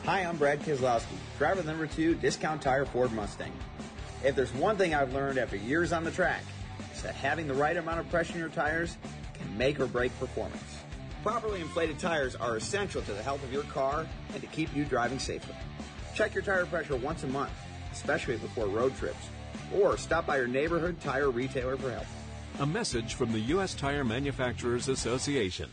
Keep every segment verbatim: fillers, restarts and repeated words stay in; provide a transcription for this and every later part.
Hi, I'm Brad Keselowski, driver number two, Discount Tire Ford Mustang. If there's one thing I've learned after years on the track, it's that having the right amount of pressure in your tires can make or break performance. Properly inflated tires are essential to the health of your car and to keep you driving safely. Check your tire pressure once a month, especially before road trips, or stop by your neighborhood tire retailer for help. A message from the U S Tire Manufacturers Association.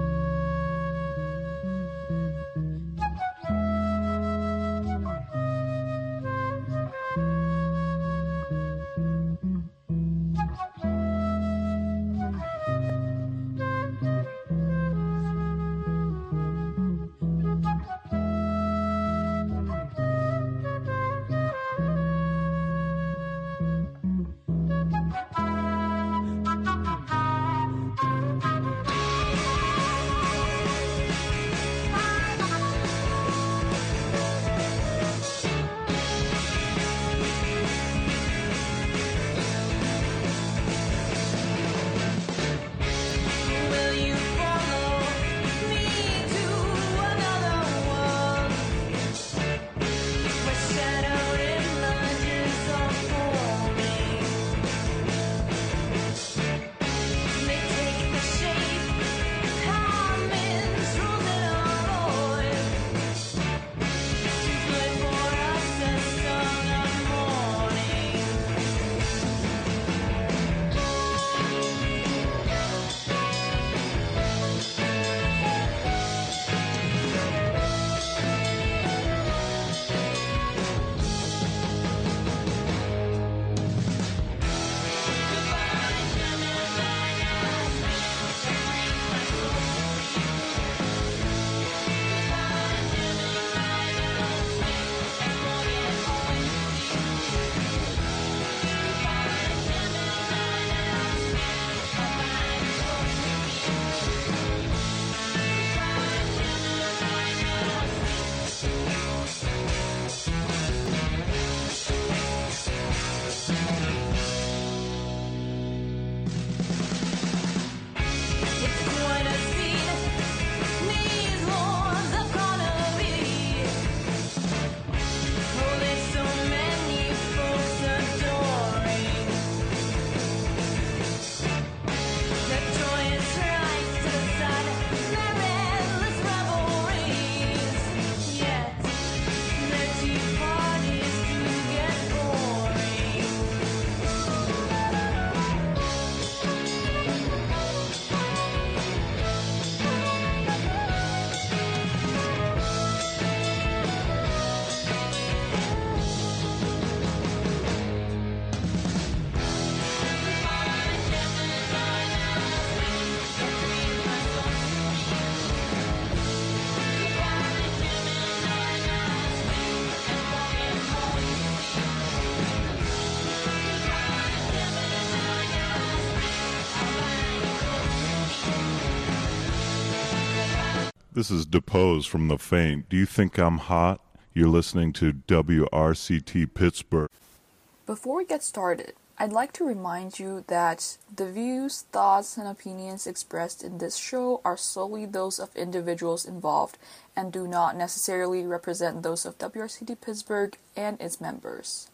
This is Depose from The Faint. Do you think I'm hot? You're listening to W R C T Pittsburgh. Before we get started, I'd like to remind you that the views, thoughts, and opinions expressed in this show are solely those of individuals involved and do not necessarily represent those of W R C T Pittsburgh and its members.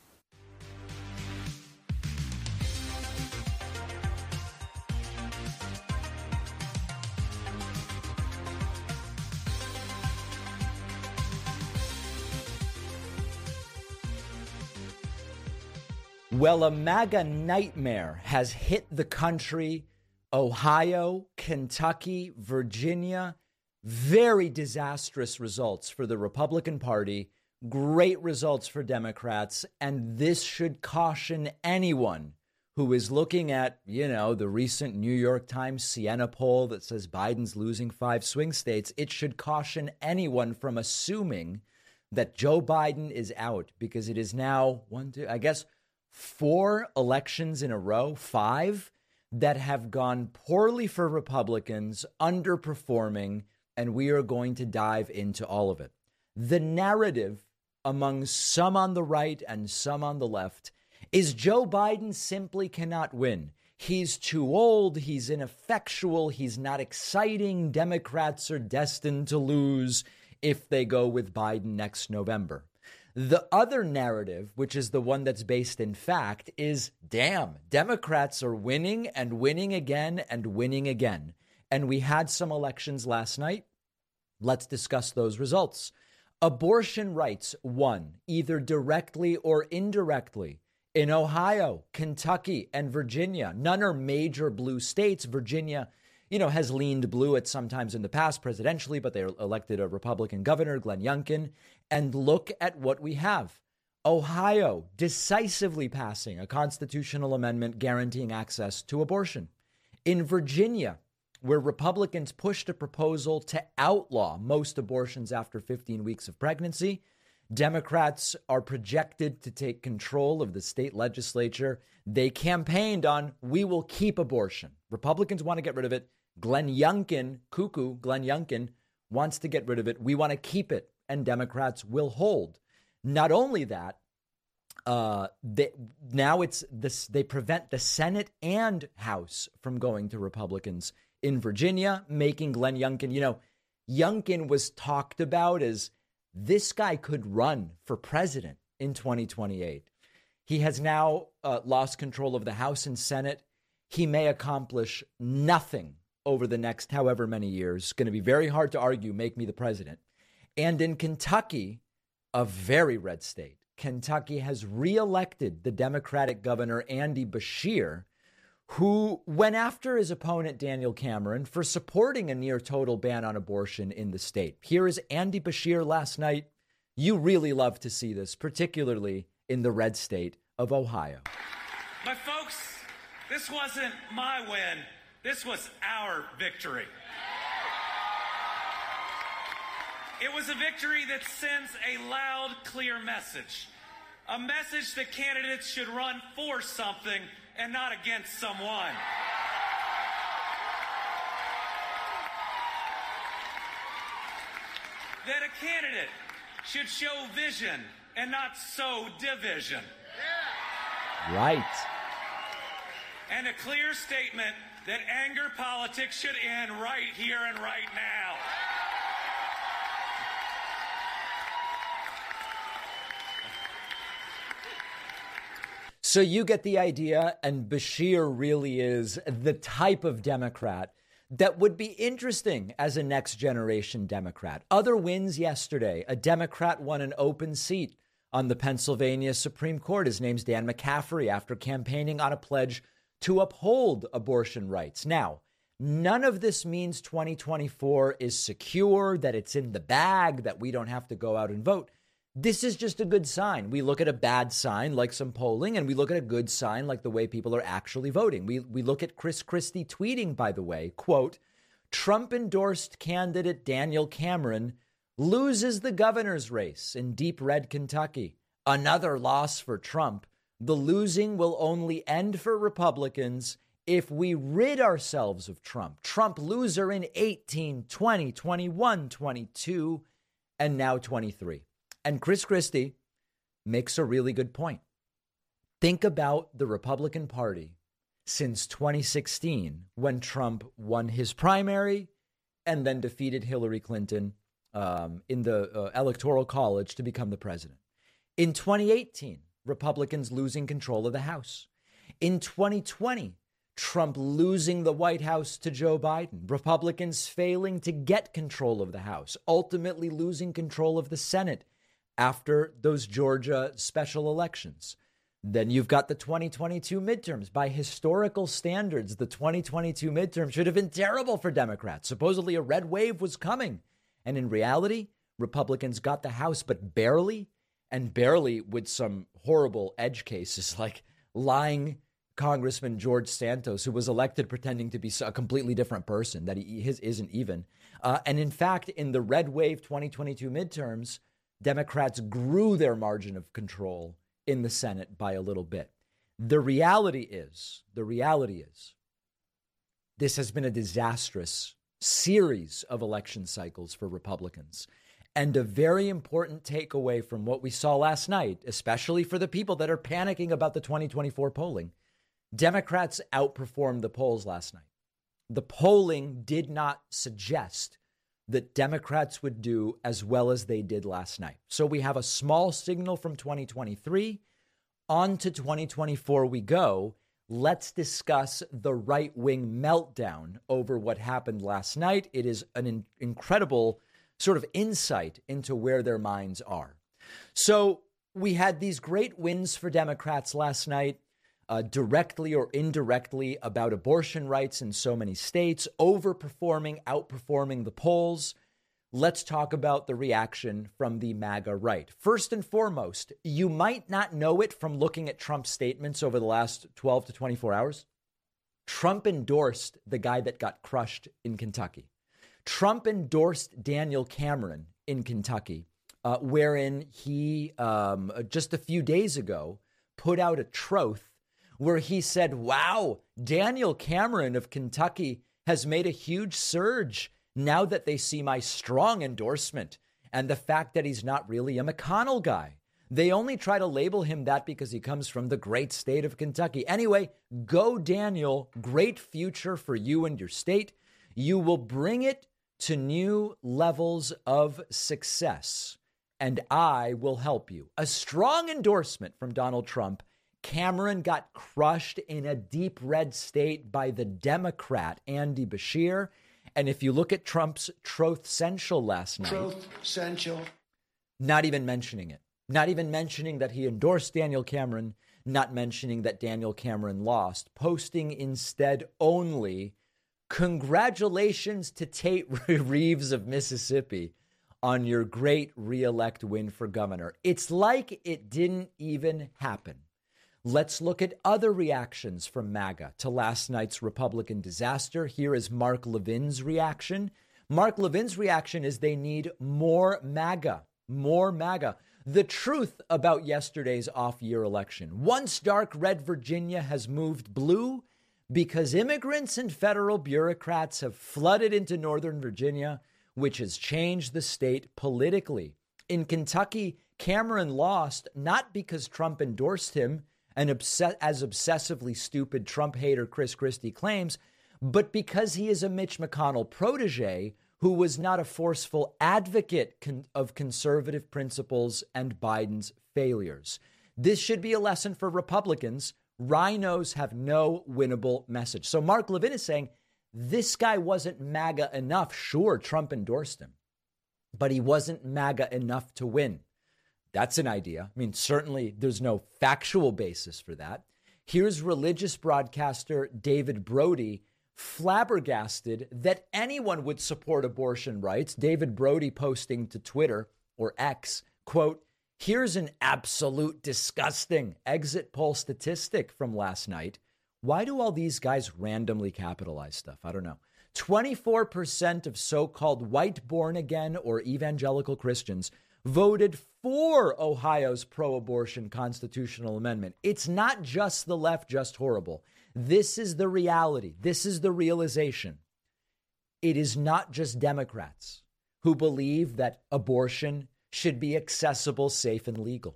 Well, a MAGA nightmare has hit the country. Ohio, Kentucky, Virginia. Very disastrous results for the Republican Party. Great results for Democrats. And this should caution anyone who is looking at, you know, the recent New York Times Siena poll that says Biden's losing five swing states. It should caution anyone from assuming that Joe Biden is out, because it is now one, two, I guess, four elections in a row, five, that have gone poorly for Republicans, underperforming, and we are going to dive into all of it. The narrative among some on the right and some on the left is Joe Biden simply cannot win. He's too old, he's ineffectual, he's not exciting, Democrats are destined to lose. if they go with Biden next November. The other narrative, which is the one that's based in fact, is, damn, Democrats are winning and winning again and winning again. And we had some elections last night. Let's discuss those results. Abortion rights won, either directly or indirectly, in Ohio, Kentucky, and Virginia. None are major blue states. Virginia, you know, has leaned blue at sometimes in the past presidentially, but they elected a Republican governor, Glenn Youngkin. And look at what we have. Ohio decisively passing a constitutional amendment guaranteeing access to abortion. In Virginia, where Republicans pushed a proposal to outlaw most abortions after fifteen weeks of pregnancy, Democrats are projected to take control of the state legislature. They campaigned on, we will keep abortion. Republicans want to get rid of it. Glenn Youngkin, cuckoo, Glenn Youngkin wants to get rid of it. We want to keep it, and Democrats will hold. Not only that, uh, they, now it's this, they prevent the Senate and House from going to Republicans in Virginia, making Glenn Youngkin, you know, Youngkin was talked about as this guy could run for president in twenty twenty-eight. He has now uh, lost control of the House and Senate. He may accomplish nothing over the next however many years. Going to be very hard to argue, make me the president. And in Kentucky, a very red state, Kentucky has reelected the Democratic governor, Andy Beshear, who went after his opponent, Daniel Cameron, for supporting a near total ban on abortion in the state. Here is Andy Beshear last night. You really love to see this, particularly in the red state of Ohio. But folks, this wasn't my win. This was our victory. It was a victory that sends a loud, clear message. A message that candidates should run for something and not against someone. That a candidate should show vision and not sow division. Right. And a clear statement that anger politics should end right here and right now. So you get the idea, and Beshear really is the type of Democrat that would be interesting as a next generation Democrat. Other wins yesterday. A Democrat won an open seat on the Pennsylvania Supreme Court. His name's Dan McCaffrey, after campaigning on a pledge to uphold abortion rights. Now, none of this means twenty twenty-four is secure, that it's in the bag, that we don't have to go out and vote. This is just a good sign. We look at a bad sign like some polling, and we look at a good sign like the way people are actually voting. We we look at Chris Christie tweeting, by the way, quote, Trump-endorsed candidate Daniel Cameron loses the governor's race in deep red Kentucky. Another loss for Trump. The losing will only end for Republicans if we rid ourselves of Trump. Trump loser in eighteen, twenty, twenty-one, twenty-two, and now twenty-three. And Chris Christie makes a really good point. Think about the Republican Party since twenty sixteen, when Trump won his primary and then defeated Hillary Clinton um, in the uh, Electoral College to become the president. In twenty eighteen, Republicans losing control of the House. In twenty twenty, Trump losing the White House to Joe Biden. Republicans failing to get control of the House, ultimately losing control of the Senate after those Georgia special elections. Then you've got the twenty twenty-two midterms. By historical standards, the twenty twenty-two midterms should have been terrible for Democrats. Supposedly a red wave was coming. And in reality, Republicans got the House, but barely, and barely with some horrible edge cases like lying Congressman George Santos, who was elected pretending to be a completely different person, that he his isn't even. Uh, and in fact, in the red wave twenty twenty-two midterms, Democrats grew their margin of control in the Senate by a little bit. The reality is, the reality is, this has been a disastrous series of election cycles for Republicans. And a very important takeaway from what we saw last night, especially for the people that are panicking about the twenty twenty-four polling, Democrats outperformed the polls last night. The polling did not suggest that Democrats would do as well as they did last night. So we have a small signal from twenty twenty-three. On to twenty twenty-four we go. Let's discuss the right-wing meltdown over what happened last night. It is an in- incredible sort of insight into where their minds are. So we had these great wins for Democrats last night, uh, directly or indirectly about abortion rights in so many states, overperforming, outperforming the polls. Let's talk about the reaction from the MAGA right. First and foremost, you might not know it from looking at Trump's statements over the last twelve to twenty-four hours. Trump endorsed the guy that got crushed in Kentucky. Trump endorsed Daniel Cameron in Kentucky, uh, wherein he um, just a few days ago put out a troth where he said, wow, Daniel Cameron of Kentucky has made a huge surge now that they see my strong endorsement and the fact that he's not really a McConnell guy. They only try to label him that because he comes from the great state of Kentucky. Anyway, go Daniel. Great future for you and your state. You will bring it to new levels of success, and I will help you. A strong endorsement from Donald Trump. Cameron got crushed in a deep red state by the Democrat, Andy Beshear. And if you look at Trump's Troth Central last night, Troth Central, not even mentioning it, not even mentioning that he endorsed Daniel Cameron, not mentioning that Daniel Cameron lost, posting instead only, congratulations to Tate Reeves of Mississippi on your great reelect win for governor. It's like it didn't even happen. Let's look at other reactions from MAGA to last night's Republican disaster. Here is Mark Levin's reaction. Mark Levin's reaction is they need more MAGA, more MAGA. The truth about yesterday's off-year election. Once dark red Virginia has moved blue because immigrants and federal bureaucrats have flooded into Northern Virginia, which has changed the state politically. In Kentucky, Cameron lost not because Trump endorsed him, and obs- as obsessively stupid Trump hater Chris Christie claims, but because he is a Mitch McConnell protege who was not a forceful advocate con- of conservative principles and Biden's failures. This should be a lesson for Republicans. Rhinos have no winnable message. So Mark Levin is saying this guy wasn't MAGA enough. Sure, Trump endorsed him, but he wasn't MAGA enough to win. That's an idea. I mean, certainly there's no factual basis for that. Here's religious broadcaster David Brody flabbergasted that anyone would support abortion rights. David Brody posting to Twitter or X, quote, here's an absolute disgusting exit poll statistic from last night. Why do all these guys randomly capitalize stuff? I don't know. twenty-four percent of so-called white born again or evangelical Christians voted for Ohio's pro-abortion constitutional amendment. It's not just the left, just horrible. This is the reality. This is the realization. It is not just Democrats who believe that abortion should be accessible, safe, and legal.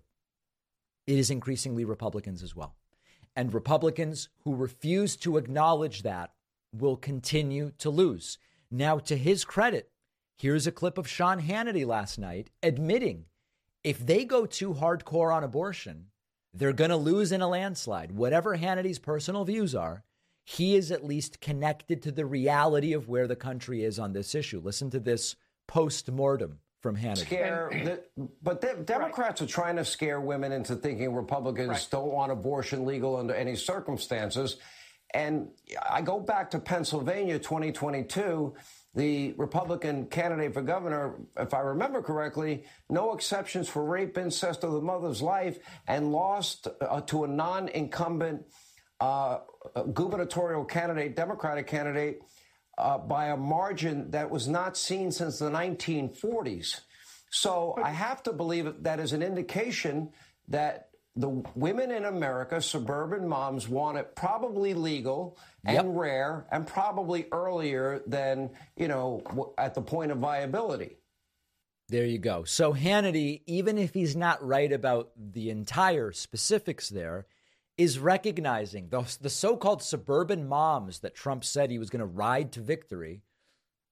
It is increasingly Republicans as well. And Republicans who refuse to acknowledge that will continue to lose. Now, to his credit, here's a clip of Sean Hannity last night admitting if they go too hardcore on abortion, they're going to lose in a landslide. Whatever Hannity's personal views are, he is at least connected to the reality of where the country is on this issue. Listen to this post-mortem from Hannity. Scare, the, but the, Democrats right. are trying to scare women into thinking Republicans right. don't want abortion legal under any circumstances. And I go back to Pennsylvania twenty twenty-two. The Republican candidate for governor, if I remember correctly, no exceptions for rape, incest, or the mother's life, and lost uh, to a non-incumbent uh, gubernatorial candidate, Democratic candidate, uh, by a margin that was not seen since the nineteen forties. So I have to believe that is an indication that the women in America, suburban moms, want it probably legal and yep. rare and probably earlier than, you know, at the point of viability. There you go. So Hannity, even if he's not right about the entire specifics there, is recognizing the, the so-called suburban moms that Trump said he was going to ride to victory.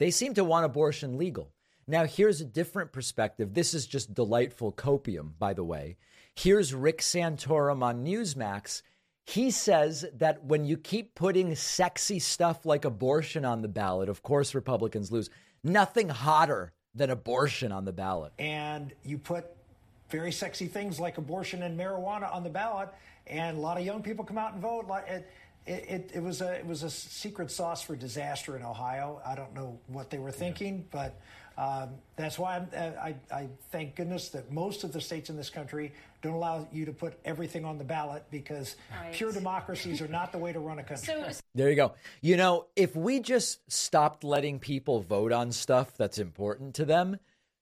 They seem to want abortion legal. Now, here's a different perspective. This is just delightful copium, by the way. Here's Rick Santorum on Newsmax. He says that when you keep putting sexy stuff like abortion on the ballot, of course, Republicans lose. Nothing hotter than abortion on the ballot. And you put very sexy things like abortion and marijuana on the ballot, and a lot of young people come out and vote. It, it, it, it was a it was a secret sauce for disaster in Ohio. I don't know what they were thinking, yeah. but um, that's why I'm, I, I thank goodness that most of the states in this country don't allow you to put everything on the ballot, because right. pure democracies are not the way to run a country. So, there you go. You know, if we just stopped letting people vote on stuff that's important to them,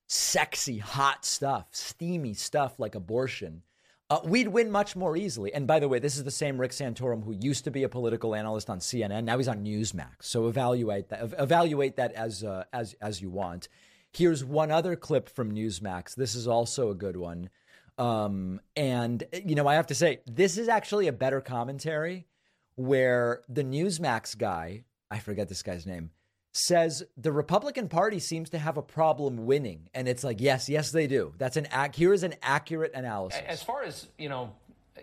sexy, hot stuff, steamy stuff like abortion, uh, we'd win much more easily. And by the way, this is the same Rick Santorum who used to be a political analyst on C N N. Now he's on Newsmax. So evaluate that. Evaluate that as uh, as as you want. Here's one other clip from Newsmax. This is also a good one. Um, and, you know, I have to say, this is actually a better commentary where the Newsmax guy, I forget this guy's name, says the Republican Party seems to have a problem winning. And it's like, yes, yes, they do. That's an ac- here is an accurate analysis. As far as, you know,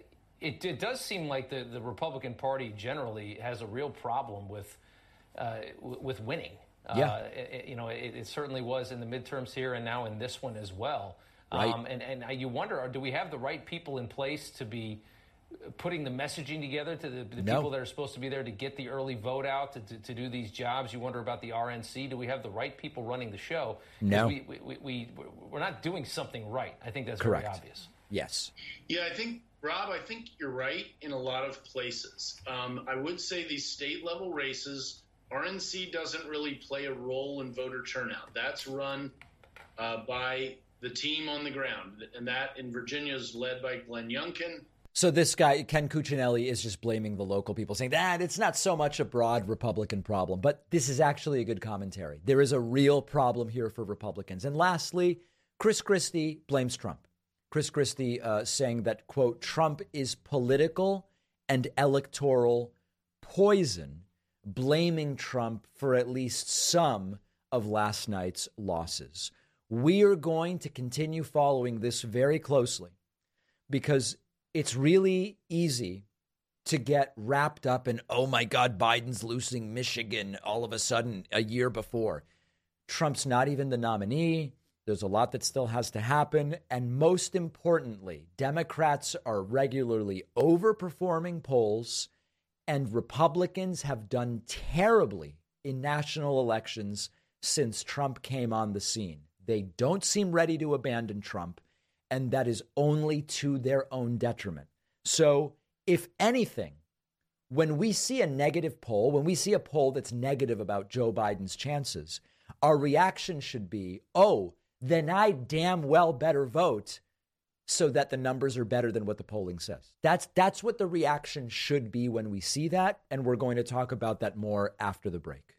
it, it does seem like the, the Republican Party generally has a real problem with uh, w- with winning. Yeah. Uh, it, you know, it, it certainly was in the midterms here and now in this one as well. Right. Um, and, and you wonder, do we have the right people in place to be putting the messaging together to the, the no. people that are supposed to be there to get the early vote out, to, to, to do these jobs? You wonder about the R N C. Do we have the right people running the show? No. We, we, we, we, we're not doing something right. I think that's Correct. very obvious. Yes. Yeah, I think, Rob, I think you're right in a lot of places. Um, I would say these state-level races, R N C doesn't really play a role in voter turnout. That's run uh, by the team on the ground, and that in Virginia is led by Glenn Youngkin. So this guy, Ken Cuccinelli, is just blaming the local people, saying that it's not so much a broad Republican problem, but this is actually a good commentary. There is a real problem here for Republicans. And lastly, Chris Christie blames Trump. Chris Christie uh, saying that, quote, Trump is political and electoral poison, blaming Trump for at least some of last night's losses. We are going to continue following this very closely because it's really easy to get wrapped up in, oh, my God, Biden's losing Michigan all of a sudden a year before. Trump's not even the nominee. There's a lot that still has to happen. And most importantly, Democrats are regularly overperforming polls, and Republicans have done terribly in national elections since Trump came on the scene. They don't seem ready to abandon Trump, and that is only to their own detriment. So, if anything, when we see a negative poll, when we see a poll that's negative about Joe Biden's chances, our reaction should be, oh, then I damn well better vote so that the numbers are better than what the polling says. That's that's what the reaction should be when we see that, and we're going to talk about that more after the break.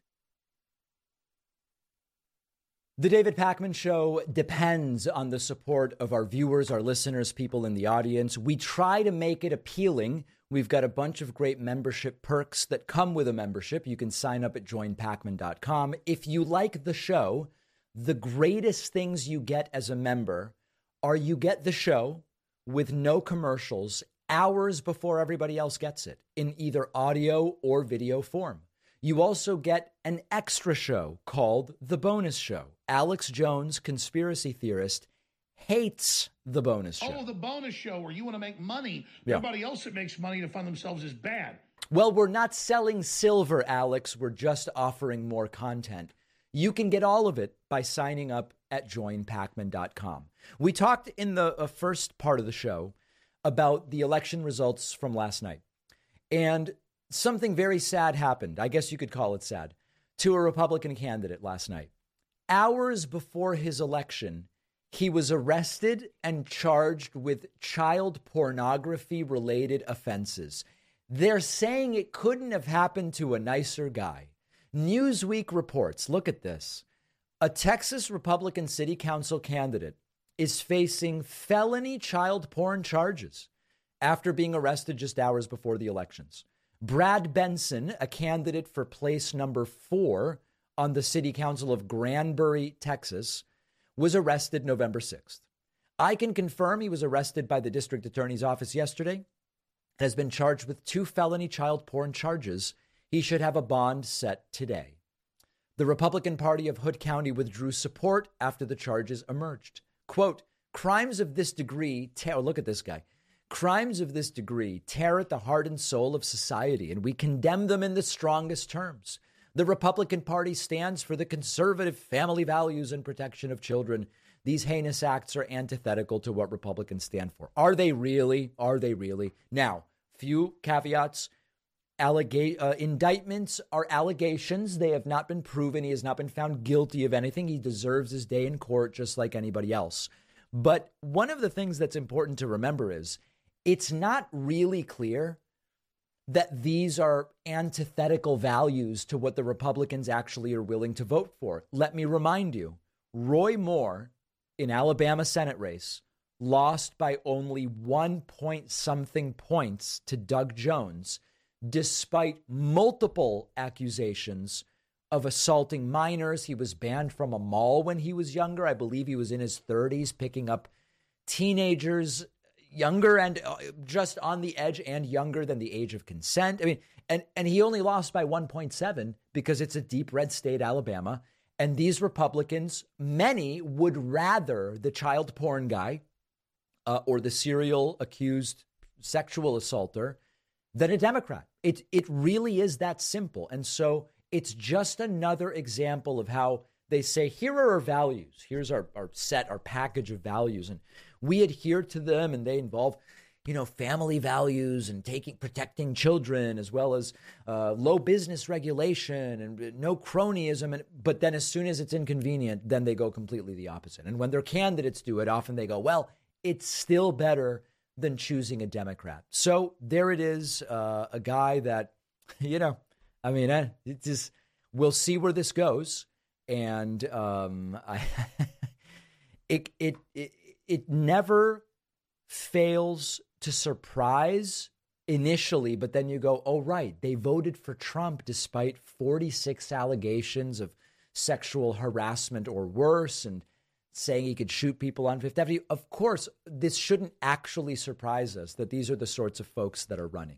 The David Pakman Show depends on the support of our viewers, our listeners, people in the audience. We try to make it appealing. We've got a bunch of great membership perks that come with a membership. You can sign up at join pakman dot com. If you like the show, the greatest things you get as a member are you get the show with no commercials hours before everybody else gets it in either audio or video form. You also get an extra show called The Bonus Show. Alex Jones, conspiracy theorist, hates The Bonus Show. Oh, The Bonus Show, where you want to make money. Yeah. Everybody else that makes money to fund themselves is bad. Well, we're not selling silver, Alex. We're just offering more content. You can get all of it by signing up at join pakman dot com. We talked in the uh, first part of the show about the election results from last night. And something very sad happened. I guess you could call it sad, to a Republican candidate last night. Hours before his election, he was arrested and charged with child pornography related offenses. They're saying it couldn't have happened to a nicer guy. Newsweek reports, look at this. A Texas Republican city council candidate is facing felony child porn charges after being arrested just hours before the elections. Brad Benson, a candidate for place number four on the city council of Granbury, Texas, was arrested November sixth. I can confirm he was arrested by the district attorney's office yesterday and has been charged with two felony child porn charges. He should have a bond set today. The Republican Party of Hood County withdrew support after the charges emerged. Quote, crimes of this degree, tear, look at this guy. Crimes of this degree tear at the heart and soul of society, and we condemn them in the strongest terms. The Republican Party stands for the conservative family values and protection of children. These heinous acts are antithetical to what Republicans stand for. Are they really? Are they really? Now, few caveats. Allega- uh, indictments are allegations. They have not been proven. He has not been found guilty of anything. He deserves his day in court just like anybody else. But one of the things that's important to remember is it's not really clear that these are antithetical values to what the Republicans actually are willing to vote for. Let me remind you, Roy Moore in Alabama Senate race lost by only one point something points to Doug Jones, despite multiple accusations of assaulting minors. He was banned from a mall when he was younger. I believe he was in his thirties, picking up teenagers younger and just on the edge and younger than the age of consent. I mean, and, and he only lost by one point seven because it's a deep red state, Alabama. And these Republicans, many would rather the child porn guy uh, or the serial accused sexual assaulter than a Democrat. It it really is that simple. And so it's just another example of how they say, here are our values. Here's our, our set, our package of values. And we adhere to them, and they involve, you know, family values and taking, protecting children, as well as uh, low business regulation and no cronyism. And, but then as soon as it's inconvenient, then they go completely the opposite. And when their candidates do it, often they go, well, it's still better than choosing a Democrat. So there it is, uh, a guy that, you know, I mean, eh, it just, we'll see where this goes. And um, I, it, it, it, it never fails to surprise initially, but then you go, oh, right, they voted for Trump despite forty-six allegations of sexual harassment or worse, and saying he could shoot people on Fifth Avenue. Of course, this shouldn't actually surprise us that these are the sorts of folks that are running.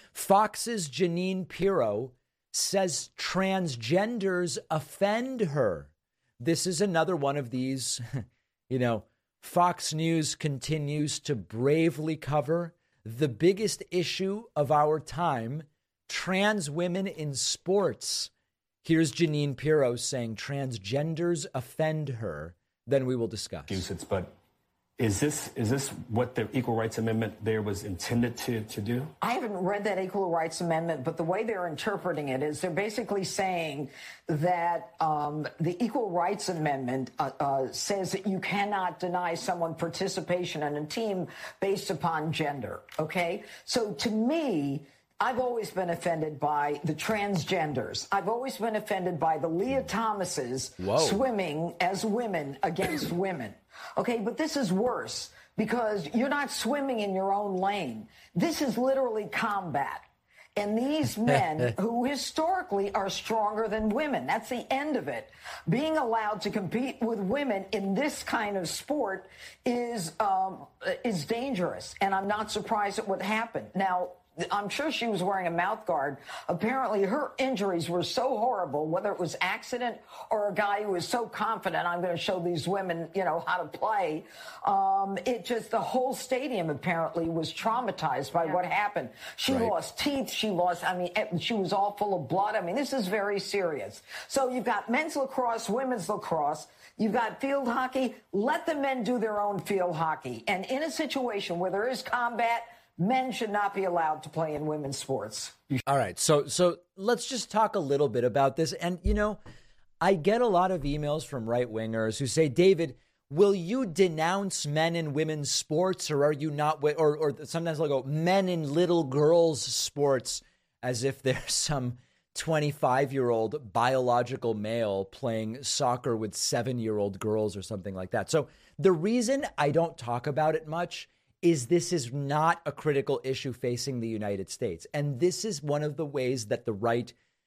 Fox's Jeanine Pirro says transgenders offend her. This is another one of these, you know, Fox News continues to bravely cover the biggest issue of our time, trans women in sports. Here's Jeanine Pirro saying transgenders offend her. Then we will discuss. But is this is this what the Equal Rights Amendment there was intended to, to do? I haven't read that Equal Rights Amendment, but the way they're interpreting it is they're basically saying that um, the Equal Rights Amendment uh, uh, says that you cannot deny someone participation in a team based upon gender. OK, so to me, I've always been offended by the transgenders. I've always been offended by the Leah Thomases Whoa. swimming as women against women. OK, but this is worse because you're not swimming in your own lane. This is literally combat. And these men who historically are stronger than women, that's the end of it. Being allowed to compete with women in this kind of sport is um, is dangerous. And I'm not surprised at what happened. Now, I'm sure she was wearing a mouth guard. Apparently, her injuries were so horrible, whether it was accident or a guy who was so confident, I'm going to show these women, you know, how to play. Um, it just, the whole stadium apparently was traumatized by yeah. what happened. She right. lost teeth. She lost, I mean, she was all full of blood. I mean, this is very serious. So you've got men's lacrosse, women's lacrosse. You've got field hockey. Let the men do their own field hockey. And in a situation where there is combat, men should not be allowed to play in women's sports. All right. So so let's just talk a little bit about this. And, you know, I get a lot of emails from right wingers who say, David, will you denounce men in women's sports, or are you not? Or, or sometimes they'll go men in little girls' sports, as if there's some twenty-five year old biological male playing soccer with seven year old girls or something like that. So the reason I don't talk about it much is this is not a critical issue facing the United States. And this is one of the ways that the right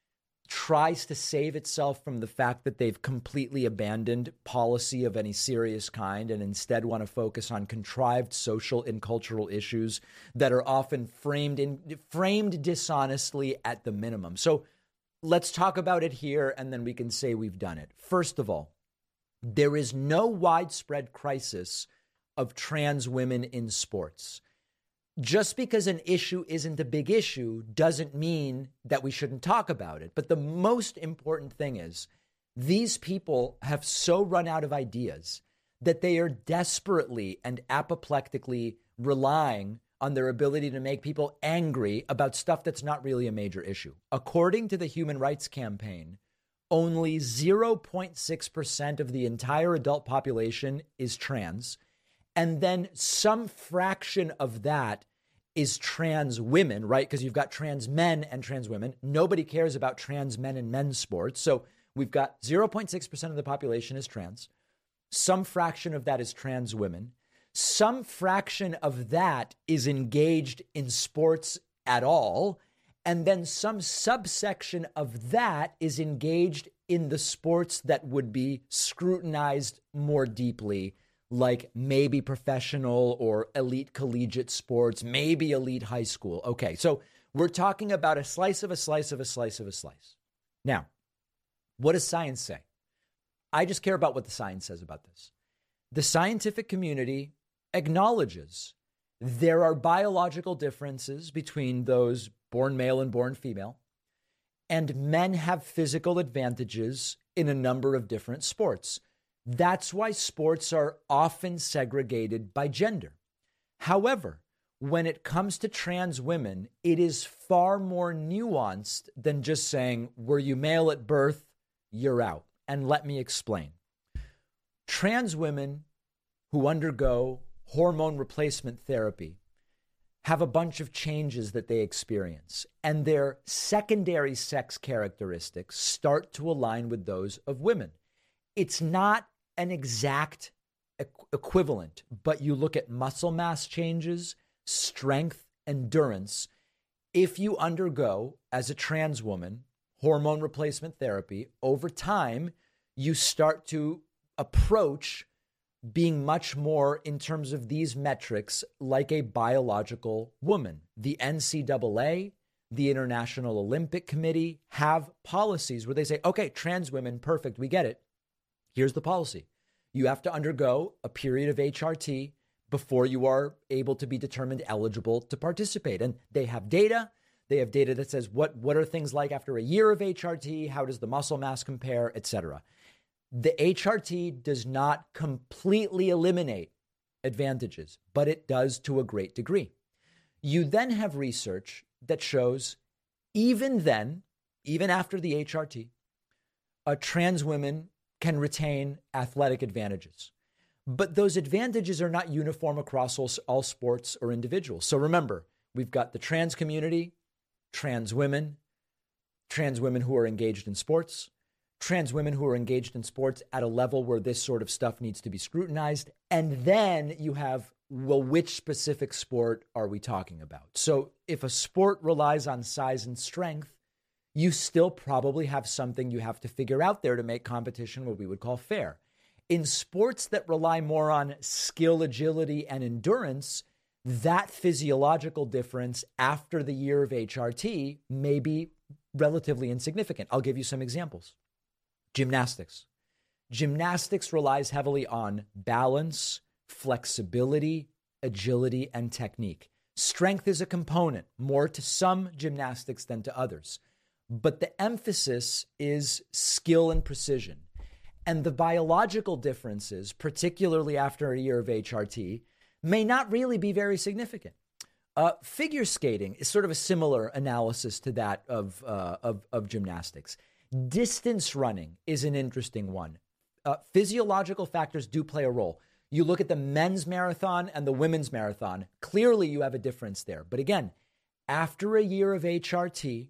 tries to save itself from the fact that they've completely abandoned policy of any serious kind and instead want to focus on contrived social and cultural issues that are often framed in framed dishonestly at the minimum. So let's talk about it here, and then we can say we've done it. First of all, there is no widespread crisis of trans women in sports. Just because an issue isn't a big issue doesn't mean that we shouldn't talk about it. But the most important thing is these people have so run out of ideas that they are desperately and apoplectically relying on their ability to make people angry about stuff that's not really a major issue. According to the Human Rights Campaign, only zero point six percent of the entire adult population is trans. And then some fraction of that is trans women, right? Because you've got trans men and trans women. Nobody cares about trans men and men's sports. So we've got zero point six percent of the population is trans. Some fraction of that is trans women. Some fraction of that is engaged in sports at all. And then some subsection of that is engaged in the sports that would be scrutinized more deeply, like maybe professional or elite collegiate sports, maybe elite high school. Okay, so we're talking about a slice of a slice of a slice of a slice. Now, what does science say? I just care about what the science says about this. The scientific community acknowledges there are biological differences between those born male and born female, and men have physical advantages in a number of different sports. That's why sports are often segregated by gender. However, when it comes to trans women, it is far more nuanced than just saying, were you male at birth, you're out. And let me explain. Trans women who undergo hormone replacement therapy have a bunch of changes that they experience, and their secondary sex characteristics start to align with those of women. It's not an exact equ- equivalent, but you look at muscle mass changes, strength, endurance. If you undergo, as a trans woman, hormone replacement therapy, over time, you start to approach being much more, in terms of these metrics, like a biological woman. The N C double A, the International Olympic Committee have policies where they say, okay, trans women, perfect, we get it. Here's the policy. You have to undergo a period of H R T before you are able to be determined eligible to participate. And they have data. They have data that says what, what are things like after a year of H R T? How does the muscle mass compare, et cetera. The H R T does not completely eliminate advantages, but it does to a great degree. You then have research that shows even then, even after the H R T, uh, trans women can retain athletic advantages. But those advantages are not uniform across all, all sports or individuals. So remember, we've got the trans community, trans women, trans women who are engaged in sports, trans women who are engaged in sports at a level where this sort of stuff needs to be scrutinized. And then you have, well, which specific sport are we talking about? So if a sport relies on size and strength, you still probably have something you have to figure out there to make competition what we would call fair. In sports that rely more on skill, agility, and endurance, that physiological difference after the year of H R T may be relatively insignificant. I'll give you some examples. Gymnastics. Gymnastics relies heavily on balance, flexibility, agility, and technique. Strength is a component, more to some gymnastics than to others. But the emphasis is skill and precision. And the biological differences, particularly after a year of H R T, may not really be very significant. Uh, figure skating is sort of a similar analysis to that of, uh, of, of gymnastics. Distance running is an interesting one. Uh, physiological factors do play a role. You look at the men's marathon and the women's marathon, clearly you have a difference there. But again, after a year of H R T,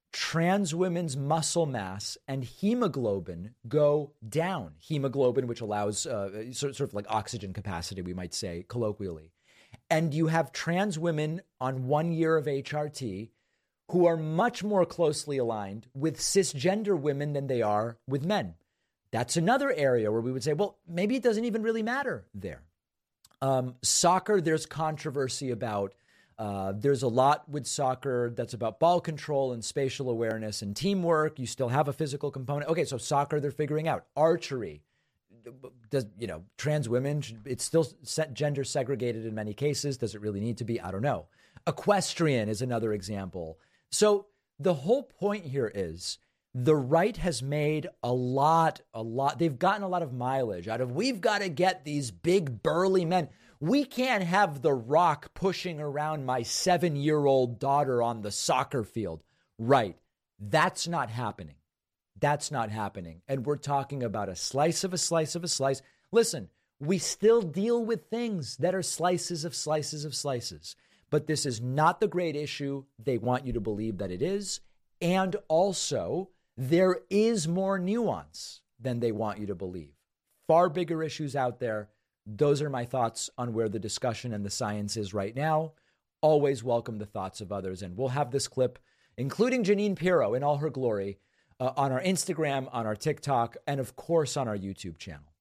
trans women's muscle mass and hemoglobin go down. Hemoglobin, which allows uh, sort, sort of like oxygen capacity, we might say colloquially. And you have trans women on one year of H R T who are much more closely aligned with cisgender women than they are with men. That's another area where we would say, well, maybe it doesn't even really matter there. Um, soccer, there's controversy about. Uh, there's a lot with soccer that's about ball control and spatial awareness and teamwork. You still have a physical component. Okay, so soccer, they're figuring out. Archery, does you know, trans women, it's still set gender segregated in many cases. Does it really need to be? I don't know. Equestrian is another example. So the whole point here is the right has made a lot, a lot. They've gotten a lot of mileage out of, we've got to get these big burly men. We can't have The Rock pushing around my seven-year-old daughter on the soccer field. Right. That's not happening. That's not happening. And we're talking about a slice of a slice of a slice. Listen, we still deal with things that are slices of slices of slices. But this is not the great issue they want you to believe that it is. And also, there is more nuance than they want you to believe. Far bigger issues out there. Those are my thoughts on where the discussion and the science is right now. Always welcome the thoughts of others. And we'll have this clip, including Jeanine Pirro in all her glory, uh, on our Instagram, on our TikTok, and of course on our YouTube channel.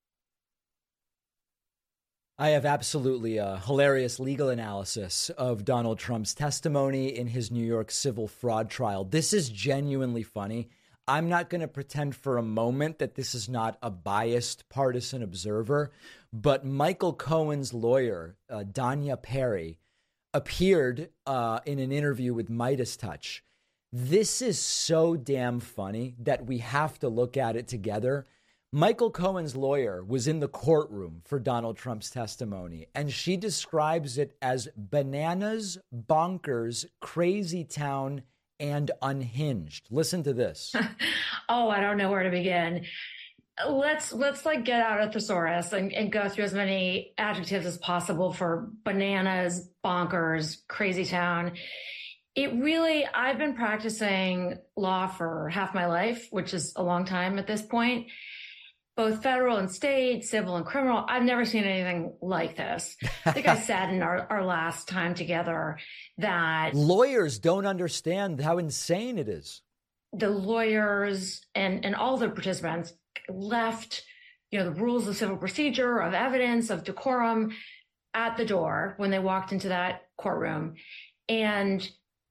I have absolutely a hilarious legal analysis of Donald Trump's testimony in his New York civil fraud trial. This is genuinely funny. I'm not going to pretend for a moment that this is not a biased partisan observer, but Michael Cohen's lawyer, uh, Danya Perry, appeared uh, in an interview with Midas Touch. This is so damn funny that we have to look at it together. Michael Cohen's lawyer was in the courtroom for Donald Trump's testimony, and she describes it as bananas, bonkers, crazy town, and unhinged. Listen to this. Oh, I don't know where to begin. Let's let's like get out a thesaurus and, and go through as many adjectives as possible for bananas, bonkers, crazy town. It really, I've been practicing law for half my life, which is a long time at this point, both federal and state, civil and criminal. I've never seen anything like this. I think I said in our, our last time together that lawyers don't understand how insane it is. The lawyers and, and all the participants left, you know, the rules of civil procedure, of evidence, of decorum at the door when they walked into that courtroom. And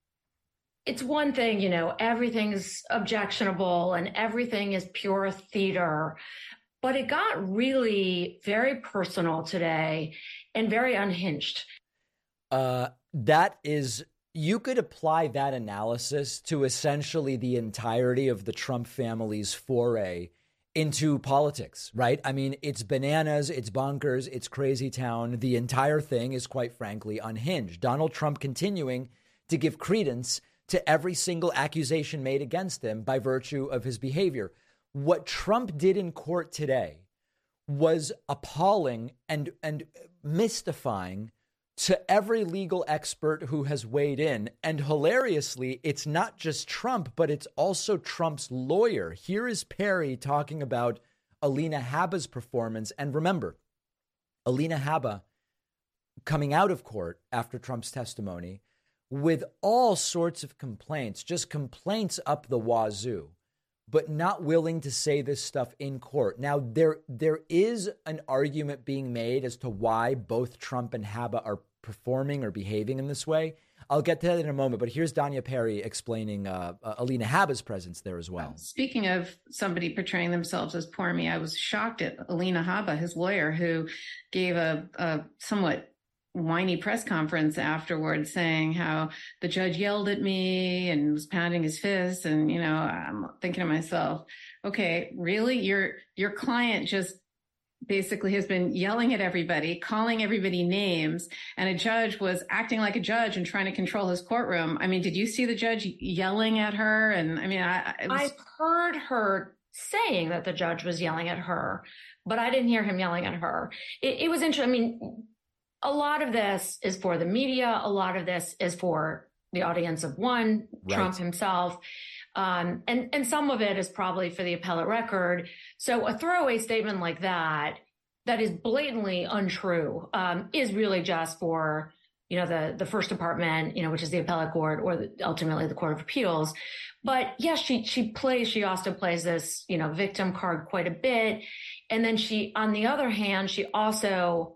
it's one thing, you know, everything's objectionable and everything is pure theater, but it got really very personal today and very unhinged. Uh, that is, you could apply that analysis to essentially the entirety of the Trump family's foray into politics, right? I mean, it's bananas, it's bonkers, it's crazy town. The entire thing is, quite frankly, unhinged. Donald Trump continuing to give credence to every single accusation made against him by virtue of his behavior. What Trump did in court today was appalling and, and mystifying to every legal expert who has weighed in. And hilariously, it's not just Trump, but it's also Trump's lawyer. Here is Perry talking about Alina Habba's performance. And remember, Alina Habba coming out of court after Trump's testimony with all sorts of complaints, just complaints up the wazoo, but not willing to say this stuff in court. Now, there there is an argument being made as to why both Trump and Habba are performing or behaving in this way. I'll get to that in a moment, but here's Danya Perry explaining uh, uh, Alina Habba's presence there as well. Speaking of somebody portraying themselves as poor me, I was shocked at Alina Habba, his lawyer, who gave a, a somewhat whiny press conference afterwards saying how the judge yelled at me and was pounding his fist. And, you know, I'm thinking to myself, okay, really? Your, your client just basically has been yelling at everybody, calling everybody names, and a judge was acting like a judge and trying to control his courtroom. I mean, did you see the judge yelling at her? And I mean, I, it was... I've heard her saying that the judge was yelling at her, but I didn't hear him yelling at her. It, it was interesting. I mean, a lot of this is for the media. A lot of this is for the audience of one, right. Trump himself. Um, and, and some of it is probably for the appellate record. So a throwaway statement like that, that is blatantly untrue, um, is really just for you know, the, the first department, you know, which is the appellate court, or the, ultimately the Court of Appeals. But yes, she, she plays, she also plays this, you know, victim card quite a bit. And then she, on the other hand, she also,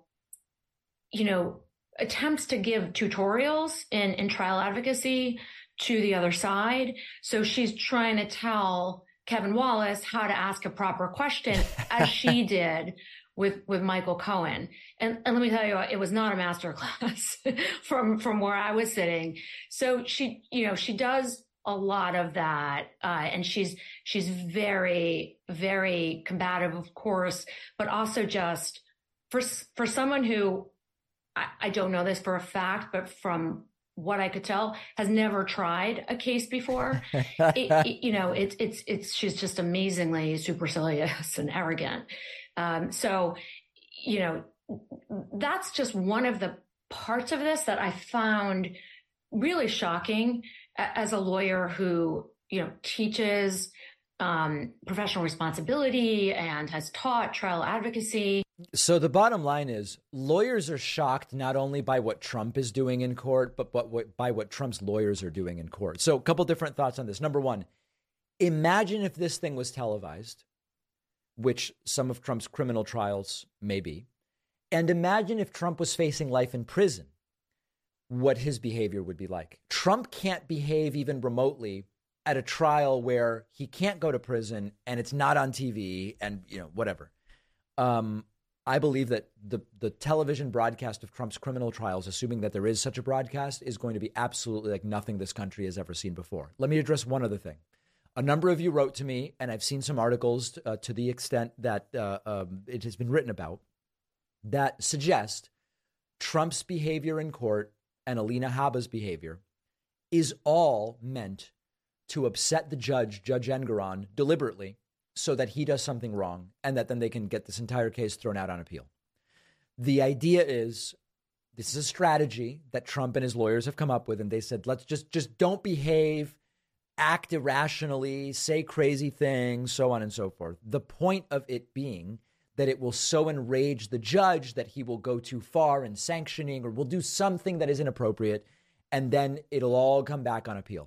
you know, attempts to give tutorials in, in trial advocacy to the other side. So she's trying to tell Kevin Wallace how to ask a proper question, as she did with, with Michael Cohen. And, and let me tell you, it was not a masterclass from, from where I was sitting. So she, you know, she does a lot of that. Uh, and she's, she's very, very combative, of course, but also just for, for someone who, I, I don't know this for a fact, but from what I could tell, has never tried a case before. it, it, you know, it's, it's, it's, she's just amazingly supercilious and arrogant. Um, so, you know, that's just one of the parts of this that I found really shocking as a lawyer who, you know, teaches um, professional responsibility and has taught trial advocacy. So the bottom line is lawyers are shocked not only by what Trump is doing in court, but, but what, by what Trump's lawyers are doing in court. So a couple different thoughts on this. Number one, imagine if this thing was televised, which some of Trump's criminal trials may be. And imagine if Trump was facing life in prison, what his behavior would be like. Trump can't behave even remotely at a trial where he can't go to prison and it's not on T V and, you know, whatever. Um, I believe that the, the television broadcast of Trump's criminal trials, assuming that there is such a broadcast, is going to be absolutely like nothing this country has ever seen before. Let me address one other thing. A number of you wrote to me, and I've seen some articles uh, to the extent that uh, um, it has been written about, that suggest Trump's behavior in court and Alina Habba's behavior is all meant to upset the judge, Judge Engoron, deliberately, so that he does something wrong and that then they can get this entire case thrown out on appeal. The idea is this is a strategy that Trump and his lawyers have come up with, and they said, let's just just don't behave, act irrationally, say crazy things, so on and so forth. The point of it being that it will so enrage the judge that he will go too far in sanctioning or will do something that is inappropriate, and then it'll all come back on appeal.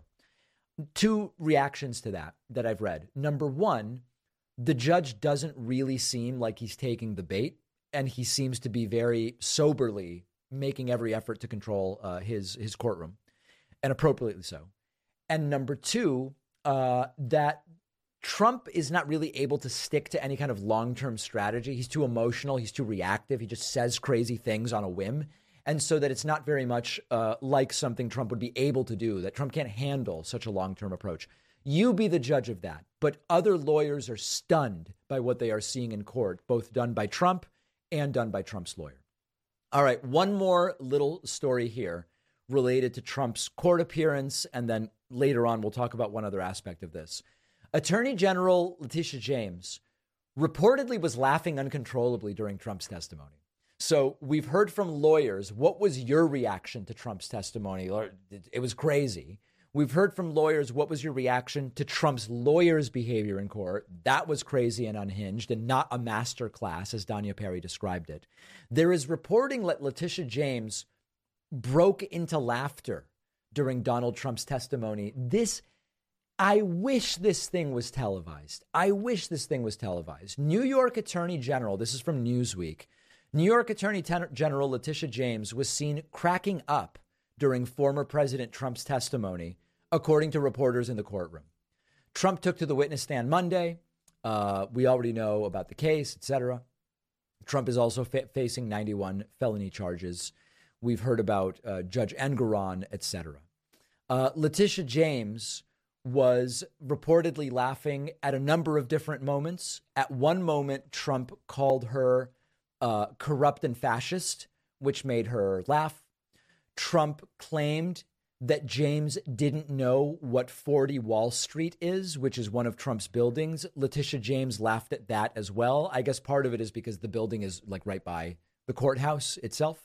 Two reactions to that that I've read. Number one, the judge doesn't really seem like he's taking the bait, and he seems to be very soberly making every effort to control uh, his his courtroom, and appropriately so. And number two, uh, that Trump is not really able to stick to any kind of long-term strategy. He's too emotional. He's too reactive. He just says crazy things on a whim. And so that it's not very much uh, like something Trump would be able to do, that Trump can't handle such a long-term approach. You be the judge of that. But other lawyers are stunned by what they are seeing in court, both done by Trump and done by Trump's lawyer. All right, one more little story here related to Trump's court appearance, and then later on we'll talk about one other aspect of this. Attorney General Letitia James reportedly was laughing uncontrollably during Trump's testimony. So we've heard from lawyers. What was your reaction to Trump's testimony? It was crazy. We've heard from lawyers. What was your reaction to Trump's lawyer's behavior in court? That was crazy and unhinged and not a master class, as Danya Perry described it. There is reporting that Letitia James broke into laughter during Donald Trump's testimony. This, I wish this thing was televised. I wish this thing was televised. New York Attorney General, this is from Newsweek, New York Attorney General Letitia James was seen cracking up during former President Trump's testimony, according to reporters in the courtroom. Trump took to the witness stand Monday. Uh, we already know about the case, et cetera. Trump is also fa- facing ninety-one felony charges. We've heard about uh, Judge Engoron, et cetera. Uh, Letitia James was reportedly laughing at a number of different moments. At one moment, Trump called her uh, corrupt and fascist, which made her laugh. Trump claimed that James didn't know what forty Wall Street is, which is one of Trump's buildings. Letitia James laughed at that as well. I guess part of it is because the building is like right by the courthouse itself.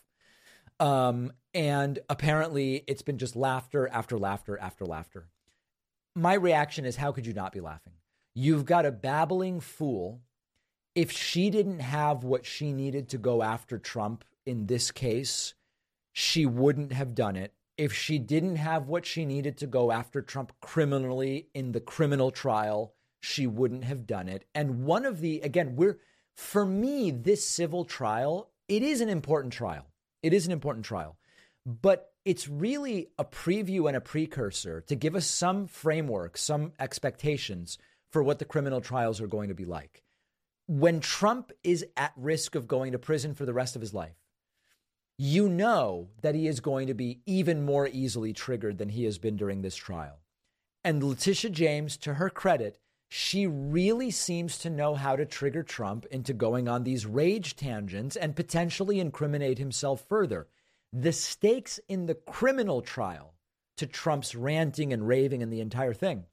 Um, and apparently it's been just laughter after laughter after laughter. My reaction is, how could you not be laughing? You've got a babbling fool. If she didn't have what she needed to go after Trump in this case, she wouldn't have done it. If she didn't have what she needed to go after Trump criminally in the criminal trial, she wouldn't have done it. And one of the, again, we're, for me, this civil trial, it is an important trial. It is an important trial, but it's really a preview and a precursor to give us some framework, some expectations for what the criminal trials are going to be like. When Trump is at risk of going to prison for the rest of his life, you know that he is going to be even more easily triggered than he has been during this trial. And Letitia James, to her credit, she really seems to know how to trigger Trump into going on these rage tangents and potentially incriminate himself further. The stakes in the criminal trial to Trump's ranting and raving and the entire thing,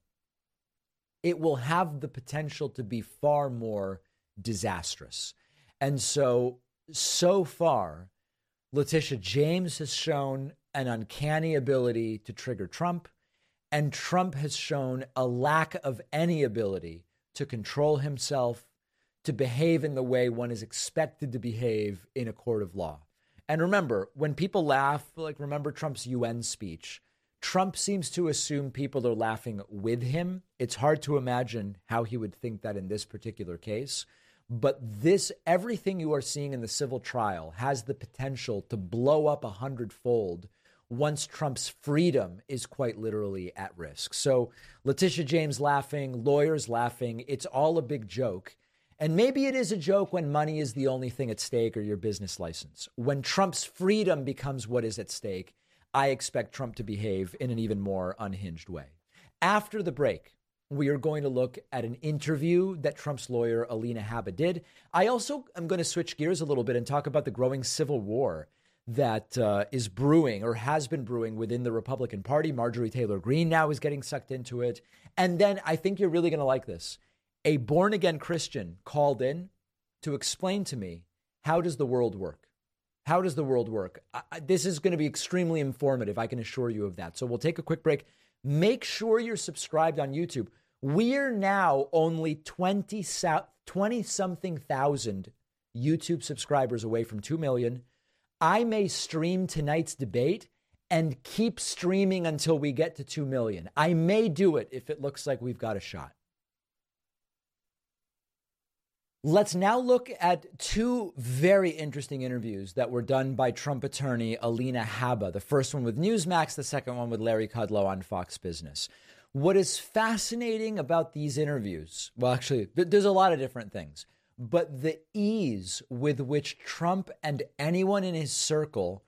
it will have the potential to be far more disastrous. And so, so far, Letitia James has shown an uncanny ability to trigger Trump, and Trump has shown a lack of any ability to control himself, to behave in the way one is expected to behave in a court of law. And remember, when people laugh, like remember Trump's U N speech, Trump seems to assume people are laughing with him. It's hard to imagine how he would think that in this particular case. But this, everything you are seeing in the civil trial has the potential to blow up a hundredfold once Trump's freedom is quite literally at risk. So Letitia James laughing, lawyers laughing, it's all a big joke. And maybe it is a joke when money is the only thing at stake or your business license. When Trump's freedom becomes what is at stake, I expect Trump to behave in an even more unhinged way. After the break, we are going to look at an interview that Trump's lawyer, Alina Habba, did. I also am going to switch gears a little bit and talk about the growing civil war that uh, is brewing or has been brewing within the Republican Party. Marjorie Taylor Greene now is getting sucked into it. And then I think you're really going to like this. A born-again Christian called in to explain to me, how does the world work? How does the world work? I, this is going to be extremely informative. I can assure you of that. So we'll take a quick break. Make sure you're subscribed on YouTube. We're now only twenty, twenty-something thousand YouTube subscribers away from two million. I may stream tonight's debate and keep streaming until we get to two million. I may do it if it looks like we've got a shot. Let's now look at two very interesting interviews that were done by Trump attorney Alina Habba. The first one with Newsmax, the second one with Larry Kudlow on Fox Business. What is fascinating about these interviews, well, actually, there's a lot of different things, but the ease with which Trump and anyone in his circle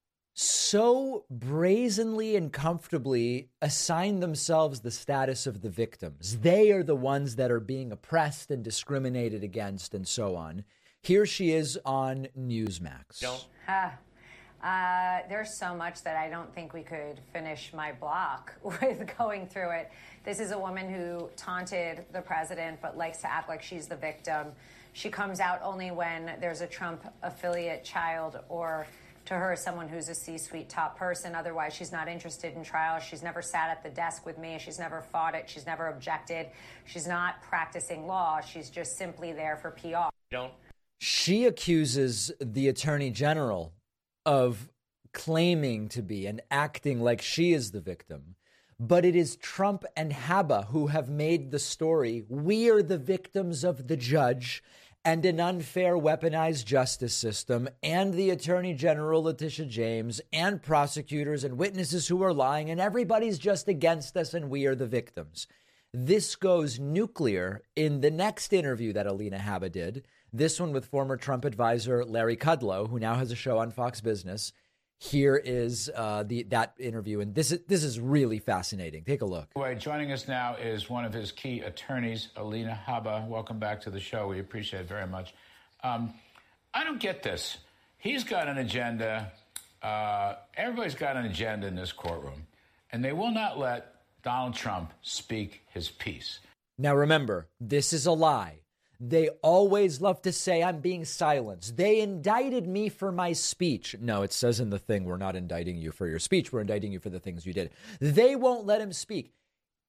so brazenly and comfortably assign themselves the status of the victims. They are the ones that are being oppressed and discriminated against and so on. Here she is on Newsmax. Don't. Uh, uh, there's so much that I don't think we could finish my block with going through it. This is a woman who taunted the president but likes to act like she's the victim. She comes out only when there's a Trump affiliate child or to her, someone who's a C-suite top person. Otherwise, she's not interested in trials. She's never sat at the desk with me. She's never fought it. She's never objected. She's not practicing law. She's just simply there for P R. Don't. She accuses the attorney general of claiming to be and acting like she is the victim. But it is Trump and Habba who have made the story. We are the victims of the judge and an unfair weaponized justice system, and the Attorney General, Letitia James, and prosecutors and witnesses who are lying, and everybody's just against us, and we are the victims. This goes nuclear in the next interview that Alina Habba did, this one with former Trump advisor Larry Kudlow, who now has a show on Fox Business. Here is uh, the that interview, and this is this is really fascinating. Take a look. Anyway, joining us now is one of his key attorneys, Alina Habba. Welcome back to the show. We appreciate it very much. Um, I don't get this. He's got an agenda. Uh, everybody's got an agenda in this courtroom, and they will not let Donald Trump speak his piece. Now, remember, this is a lie. They always love to say I'm being silenced. They indicted me for my speech. No, it says in the thing, we're not indicting you for your speech. We're indicting you for the things you did. They won't let him speak.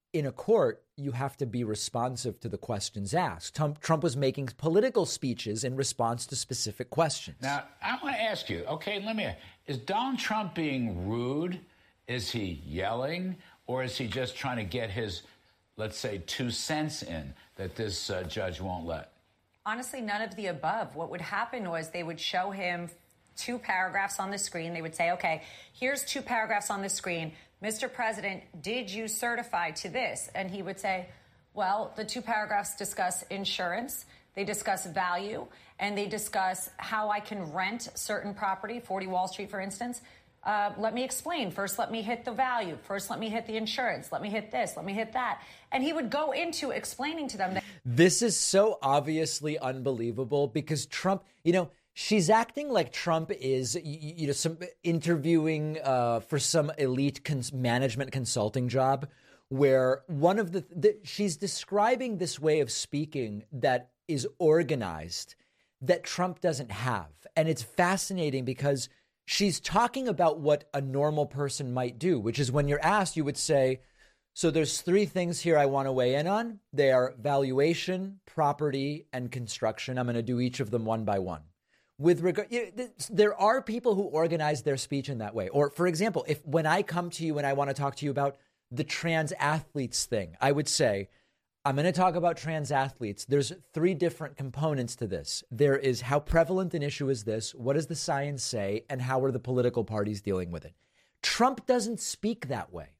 in a court, you have to be responsive to the questions asked. Trump, Trump was making political speeches in response to specific questions. Now, I want to ask you, okay, let me, is Donald Trump being rude? Is he yelling? Or is he just trying to get his, let's say, two cents in that this uh, judge won't let? Honestly, none of the above. What would happen was they would show him two paragraphs on the screen. They would say, okay, here's two paragraphs on the screen. Mister President, did you certify to this? And he would say, well, the two paragraphs discuss insurance, they discuss value, and they discuss how I can rent certain property, forty Wall Street, for instance. Uh, let me explain. First, let me hit the value. First, let me hit the insurance. Let me hit this. Let me hit that. And he would go into explaining to them that. This is so obviously unbelievable because Trump, you know, she's acting like Trump is, you, you know, some interviewing uh, for some elite cons- management consulting job where one of the, the, she's describing this way of speaking that is organized that Trump doesn't have. And it's fascinating because she's talking about what a normal person might do, which is when you're asked, you would say, so there's three things here I want to weigh in on. They are valuation, property, and construction. I'm going to do each of them one by one. With regard, you know, there are people who organize their speech in that way. Or, for example, if when I come to you and I want to talk to you about the trans athletes thing, I would say, I'm going to talk about trans athletes. There's three different components to this. There is how prevalent an issue is this? What does the science say? And how are the political parties dealing with it? Trump doesn't speak that way.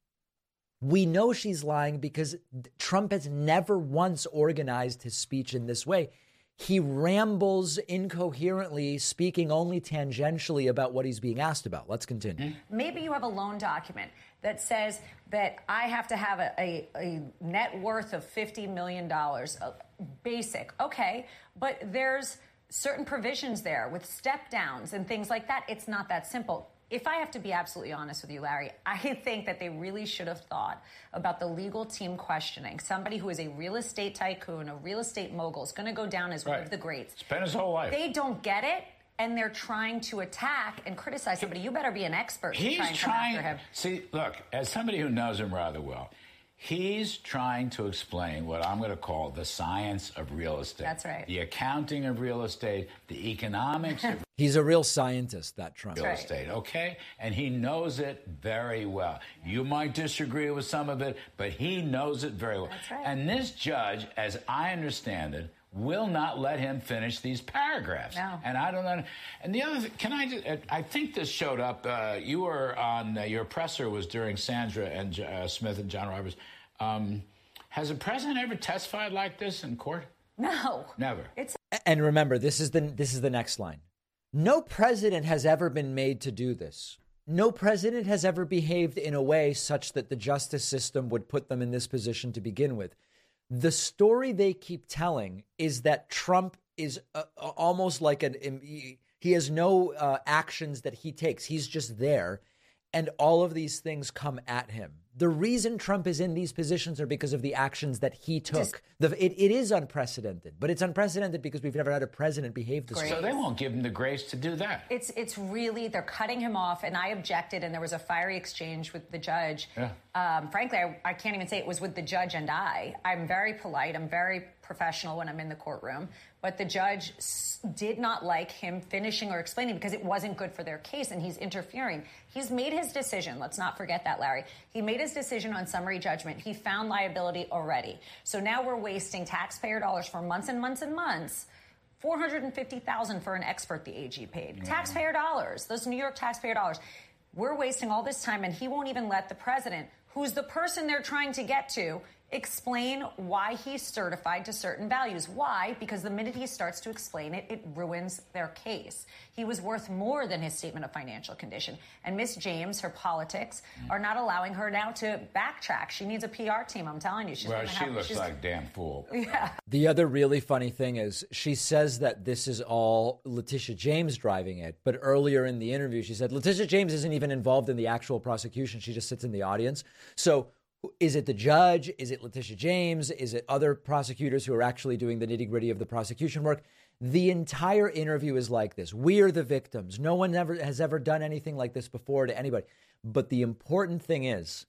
We know she's lying because Trump has never once organized his speech in this way. He rambles incoherently, speaking only tangentially about what he's being asked about. Let's continue. Maybe you have a loan document that says that I have to have a, a, a net worth of fifty million dollars, uh, basic. Okay, but there's certain provisions there with step downs and things like that. It's not that simple. If I have to be absolutely honest with you, Larry, I think that they really should have thought about the legal team questioning. Somebody who is a real estate tycoon, a real estate mogul, is going to go down as right. one of the greats. Spent his whole life. They don't get it, and they're trying to attack and criticize somebody. You better be an expert to He's try and come trying, after him. See, look, as somebody who knows him rather well, he's trying to explain what I'm going to call the science of real estate. That's right. The accounting of real estate, the economics of He's a real scientist, that Trump. real right. estate, okay? And he knows it very well. You might disagree with some of it, but he knows it very well. That's right. And this judge, as I understand it, will not let him finish these paragraphs. No. And I don't know. And the other thing, can I just, I think this showed up, uh, you were on, uh, your presser was during Sandra and uh, Smith and John Roberts. Um, has a president ever testified like this in court? No. Never. It's And remember, this is the this is the next line. No president has ever been made to do this. No president has ever behaved in a way such that the justice system would put them in this position to begin with. The story they keep telling is that Trump is uh, almost like an, he has no uh, actions that he takes. He's just there. And all of these things come at him. The reason Trump is in these positions are because of the actions that he took. Just, the, it, it is unprecedented, but it's unprecedented because we've never had a president behave this way. So they won't give him the grace to do that. It's it's really, they're cutting him off, and I objected, and there was a fiery exchange with the judge. Yeah. Um, frankly, I, I can't even say it was with the judge and I. I'm very polite. I'm very professional when I'm in the courtroom. But the judge s- did not like him finishing or explaining because it wasn't good for their case, and he's interfering. He's made his decision. Let's not forget that, Larry. He made his decision on summary judgment. He found liability already. So now we're wasting taxpayer dollars for months and months and months. four hundred fifty thousand dollars for an expert the A G paid. Yeah. Taxpayer dollars. Those New York taxpayer dollars. We're wasting all this time, and he won't even let the president, who's the person they're trying to get to, explain why he's certified to certain values. Why? Because the minute he starts to explain it, it ruins their case. He was worth more than his statement of financial condition. And Miss James, her politics, are not allowing her now to backtrack. She needs a P R team, I'm telling you. She's well, she have, looks she's, like a damn fool. Yeah. The other really funny thing is she says that this is all Letitia James driving it. But earlier in the interview, she said Letitia James isn't even involved in the actual prosecution. She just sits in the audience. So is it the judge? Is it Letitia James? Is it other prosecutors who are actually doing the nitty-gritty of the prosecution work? The entire interview is like this. We are the victims. No one ever has ever done anything like this before to anybody. But the important thing is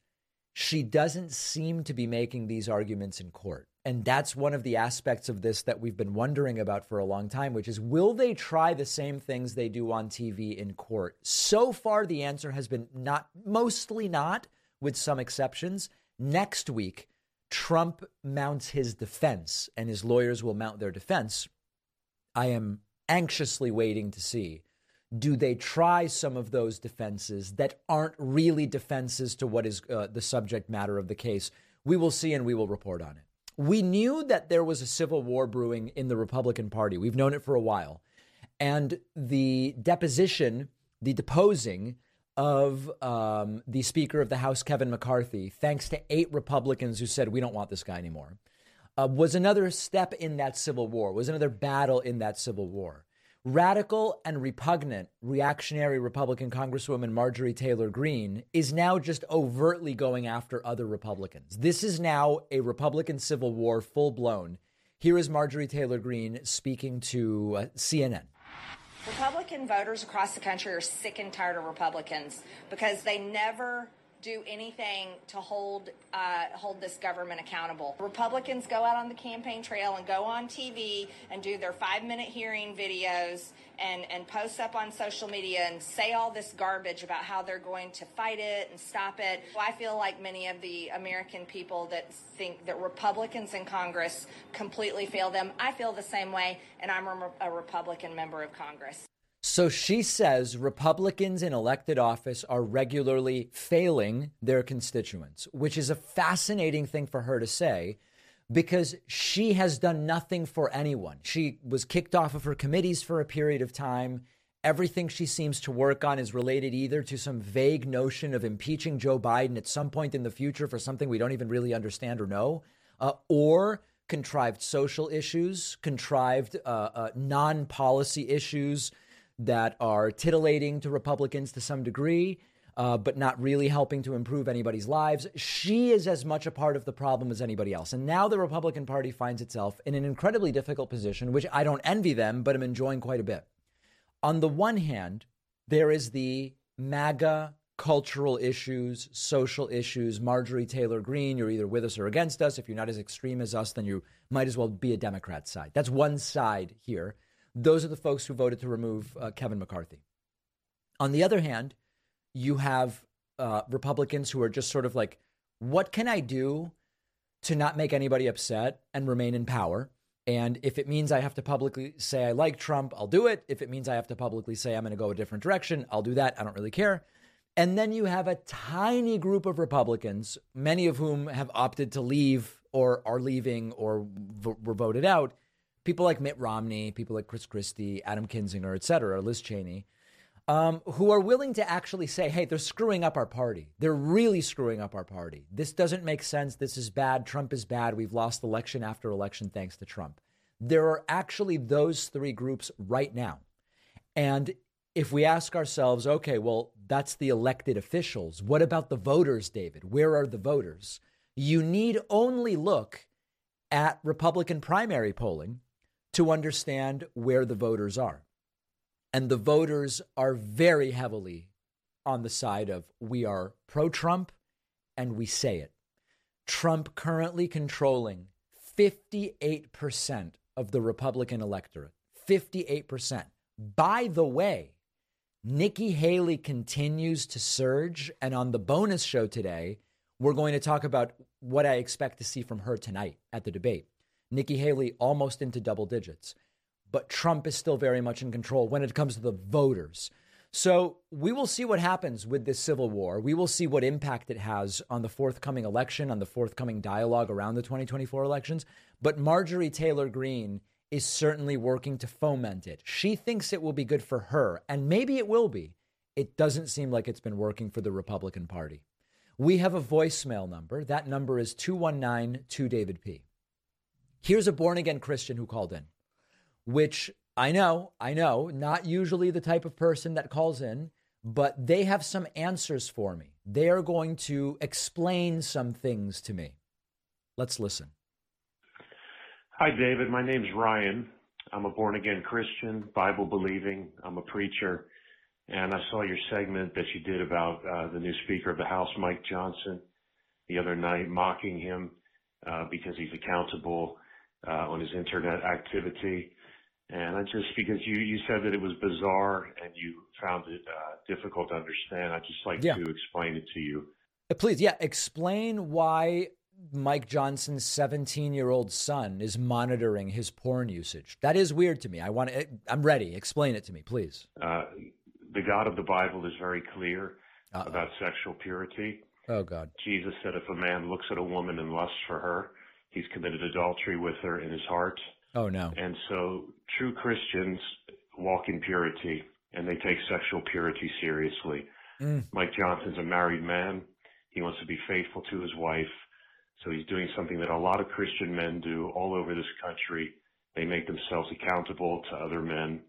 she doesn't seem to be making these arguments in court. And that's one of the aspects of this that we've been wondering about for a long time, which is, will they try the same things they do on T V in court? So far, the answer has been not, mostly not, with some exceptions. Next week, Trump mounts his defense and his lawyers will mount their defense. I am anxiously waiting to see, do they try some of those defenses that aren't really defenses to what is uh, the subject matter of the case? We will see, and we will report on it. We knew that there was a civil war brewing in the Republican Party. We've known it for a while. And the deposition, the deposing of um, the Speaker of the House, Kevin McCarthy, thanks to eight Republicans who said, we don't want this guy anymore, uh, was another step in that civil war, was another battle in that civil war. Radical and repugnant reactionary Republican Congresswoman Marjorie Taylor Greene is now just overtly going after other Republicans. This is now a Republican civil war, full blown. Here is Marjorie Taylor Greene speaking to uh, C N N. Republican voters across the country are sick and tired of Republicans because they never do anything to hold uh, hold this government accountable. Republicans go out on the campaign trail and go on T V and do their five-minute hearing videos and, and post up on social media and say all this garbage about how they're going to fight it and stop it. I feel like many of the American people that think that Republicans in Congress completely fail them. I feel the same way, and I'm a, a Republican member of Congress. So she says Republicans in elected office are regularly failing their constituents, which is a fascinating thing for her to say because she has done nothing for anyone. She was kicked off of her committees for a period of time. Everything she seems to work on is related either to some vague notion of impeaching Joe Biden at some point in the future for something we don't even really understand or know, uh, or contrived social issues, contrived uh, uh, non-policy issues that are titillating to Republicans to some degree, uh, but not really helping to improve anybody's lives. She is as much a part of the problem as anybody else. And now the Republican Party finds itself in an incredibly difficult position, which I don't envy them, but I'm enjoying quite a bit. On the one hand, there is the MAGA cultural issues, social issues. Marjorie Taylor Greene, you're either with us or against us. If you're not as extreme as us, then you might as well be a Democrat side. That's one side here. Those are the folks who voted to remove uh, Kevin McCarthy. On the other hand, you have uh, Republicans who are just sort of like, what can I do to not make anybody upset and remain in power? And if it means I have to publicly say I like Trump, I'll do it. If it means I have to publicly say I'm going to go a different direction, I'll do that. I don't really care. And then you have a tiny group of Republicans, many of whom have opted to leave or are leaving or v- were voted out. People like Mitt Romney, people like Chris Christie, Adam Kinzinger, et cetera, Liz Cheney, um, who are willing to actually say, hey, they're screwing up our party. They're really screwing up our party. This doesn't make sense. This is bad. Trump is bad. We've lost election after election thanks to Trump. There are actually those three groups right now. And if we ask ourselves, okay, well, that's the elected officials. What about the voters, David? Where are the voters? You need only look at Republican primary polling to understand where the voters are. And the voters are very heavily on the side of we are pro-Trump and we say it. Trump currently controlling fifty-eight percent of the Republican electorate. fifty-eight percent. By the way, Nikki Haley continues to surge. And on the bonus show today, we're going to talk about what I expect to see from her tonight at the debate. Nikki Haley almost into double digits, but Trump is still very much in control when it comes to the voters. So we will see what happens with this civil war. We will see what impact it has on the forthcoming election, on the forthcoming dialogue around the twenty twenty-four elections. But Marjorie Taylor Greene is certainly working to foment it. She thinks it will be good for her, and maybe it will be. It doesn't seem like it's been working for the Republican Party. We have a voicemail number. That number is two one nine two David P. Here's a born-again Christian who called in, which I know, I know, not usually the type of person that calls in, but they have some answers for me. They are going to explain some things to me. Let's listen. Hi, David. My name's Ryan. I'm a born-again Christian, Bible-believing. I'm a preacher. And I saw your segment that you did about uh, the new Speaker of the House, Mike Johnson. the other night mocking him uh, because he's accountable uh, on his internet activity. And I just, because you, you said that it was bizarre and you found it uh, difficult to understand, I'd just like yeah. to explain it to you. Uh, please, yeah, explain why Mike Johnson's seventeen-year-old son is monitoring his porn usage. That is weird to me. I want to, I'm ready. Explain it to me, please. Uh, the God of the Bible is very clear Uh-oh. about sexual purity. Oh, God. Jesus said if a man looks at a woman and lusts for her, he's committed adultery with her in his heart. Oh, no. And so true Christians walk in purity, and they take sexual purity seriously. Mm. Mike Johnson's a married man. He wants to be faithful to his wife. So he's doing something that a lot of Christian men do all over this country. They make themselves accountable to other men.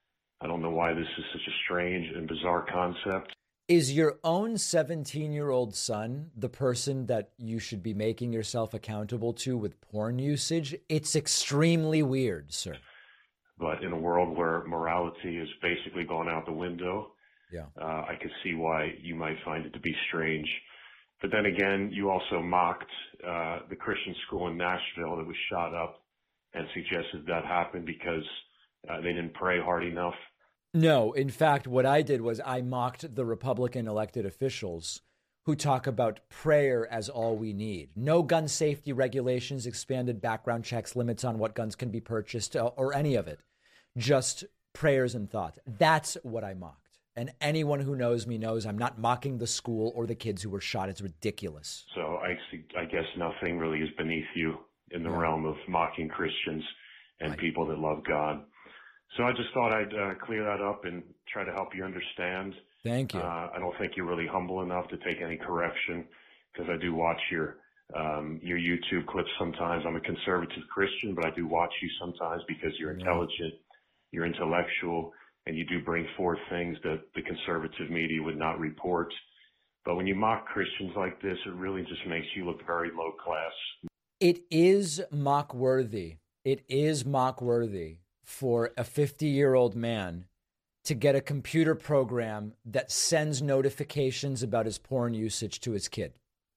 I don't know why this is such a strange and bizarre concept. Is your own seventeen-year-old son the person that you should be making yourself accountable to with porn usage? It's extremely weird, sir. But in a world where morality has basically gone out the window, yeah, uh, I could see why you might find it to be strange. But then again, you also mocked uh, the Christian school in Nashville that was shot up and suggested that happened because uh, they didn't pray hard enough. No, in fact, what I did was I mocked the Republican elected officials who talk about prayer as all we need. No gun safety regulations, expanded background checks, limits on what guns can be purchased, or any of it. Just prayers and thoughts. That's what I mocked. And anyone who knows me knows I'm not mocking the school or the kids who were shot. It's ridiculous. So I, I guess nothing really is beneath you in the Yeah. realm of mocking Christians and Right. people that love God. So I just thought I'd uh, clear that up and try to help you understand. Thank you. Uh, I don't think you're really humble enough to take any correction, because I do watch your um, your YouTube clips sometimes. I'm a conservative Christian, but I do watch you sometimes because you're Yeah. intelligent, you're intellectual, and you do bring forth things that the conservative media would not report. But when you mock Christians like this, it really just makes you look very low class. It is mock-worthy. It is mock-worthy for a fifty-year-old man to get a computer program that sends notifications about his porn usage to his kid.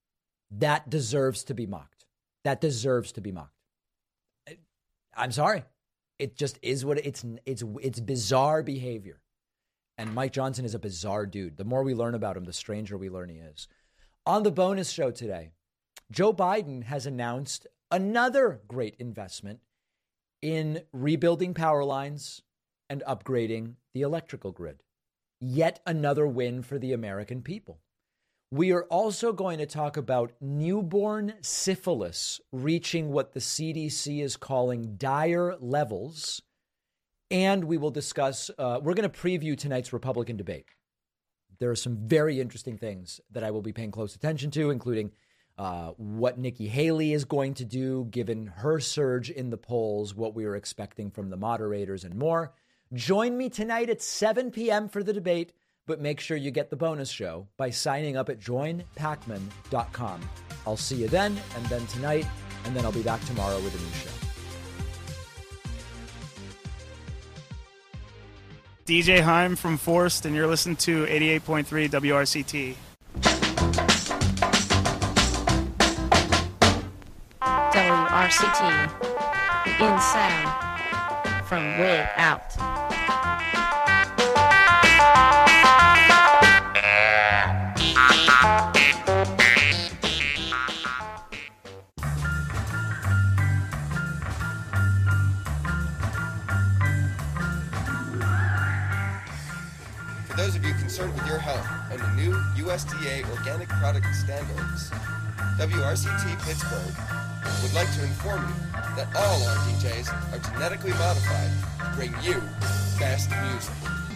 That deserves to be mocked. That deserves to be mocked. I'm sorry. It just is what it's it's it's bizarre behavior. And Mike Johnson is a bizarre dude. The more we learn about him, the stranger we learn he is. On the bonus show today, Joe Biden has announced another great investment in rebuilding power lines and upgrading the electrical grid. Yet another win for the American people. We are also going to talk about newborn syphilis reaching what the C D C is calling dire levels. And we will discuss, uh, we're going to preview tonight's Republican debate. There are some very interesting things that I will be paying close attention to, including uh, what Nikki Haley is going to do, given her surge in the polls, what we are expecting from the moderators, and more. Join me tonight at seven p.m. for the debate, but make sure you get the bonus show by signing up at join pacman dot com. I'll see you then, and then tonight, and then I'll be back tomorrow with a new show. D J Heim from Forced, and you're listening to eighty-eight point three W R C T. W R C T, the in sound from way out. For those of you concerned with your health and the new U S D A organic product standards, W R C T Pittsburgh would like to inform you that all our D Js are genetically modified to bring you best music.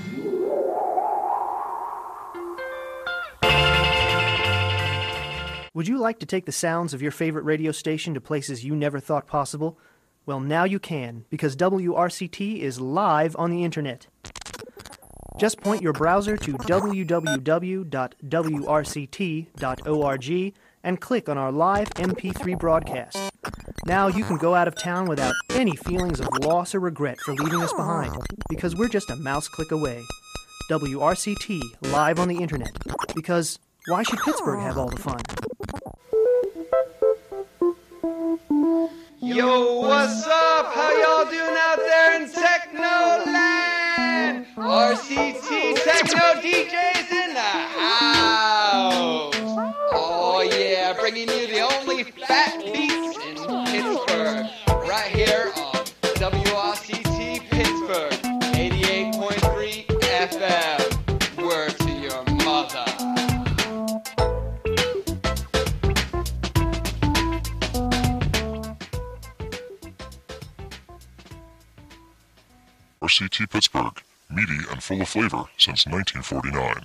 Would you like to take the sounds of your favorite radio station to places you never thought possible? Well, now you can, because W R C T is live on the internet. Just point your browser to w w w dot w r c t dot org and click on our live M P three broadcast. Now you can go out of town without any feelings of loss or regret for leaving us behind, because we're just a mouse click away. W R C T, live on the internet. Because why should Pittsburgh have all the fun? Yo, what's up? How y'all doing out there in Technoland? R C T Techno D Js in the house. Oh yeah, bringing you the only fat beats in Pittsburgh. Right here on W R C T Pittsburgh, eighty-eight point three F M. Word to your mother. R C T Pittsburgh, meaty and full of flavor since nineteen forty-nine.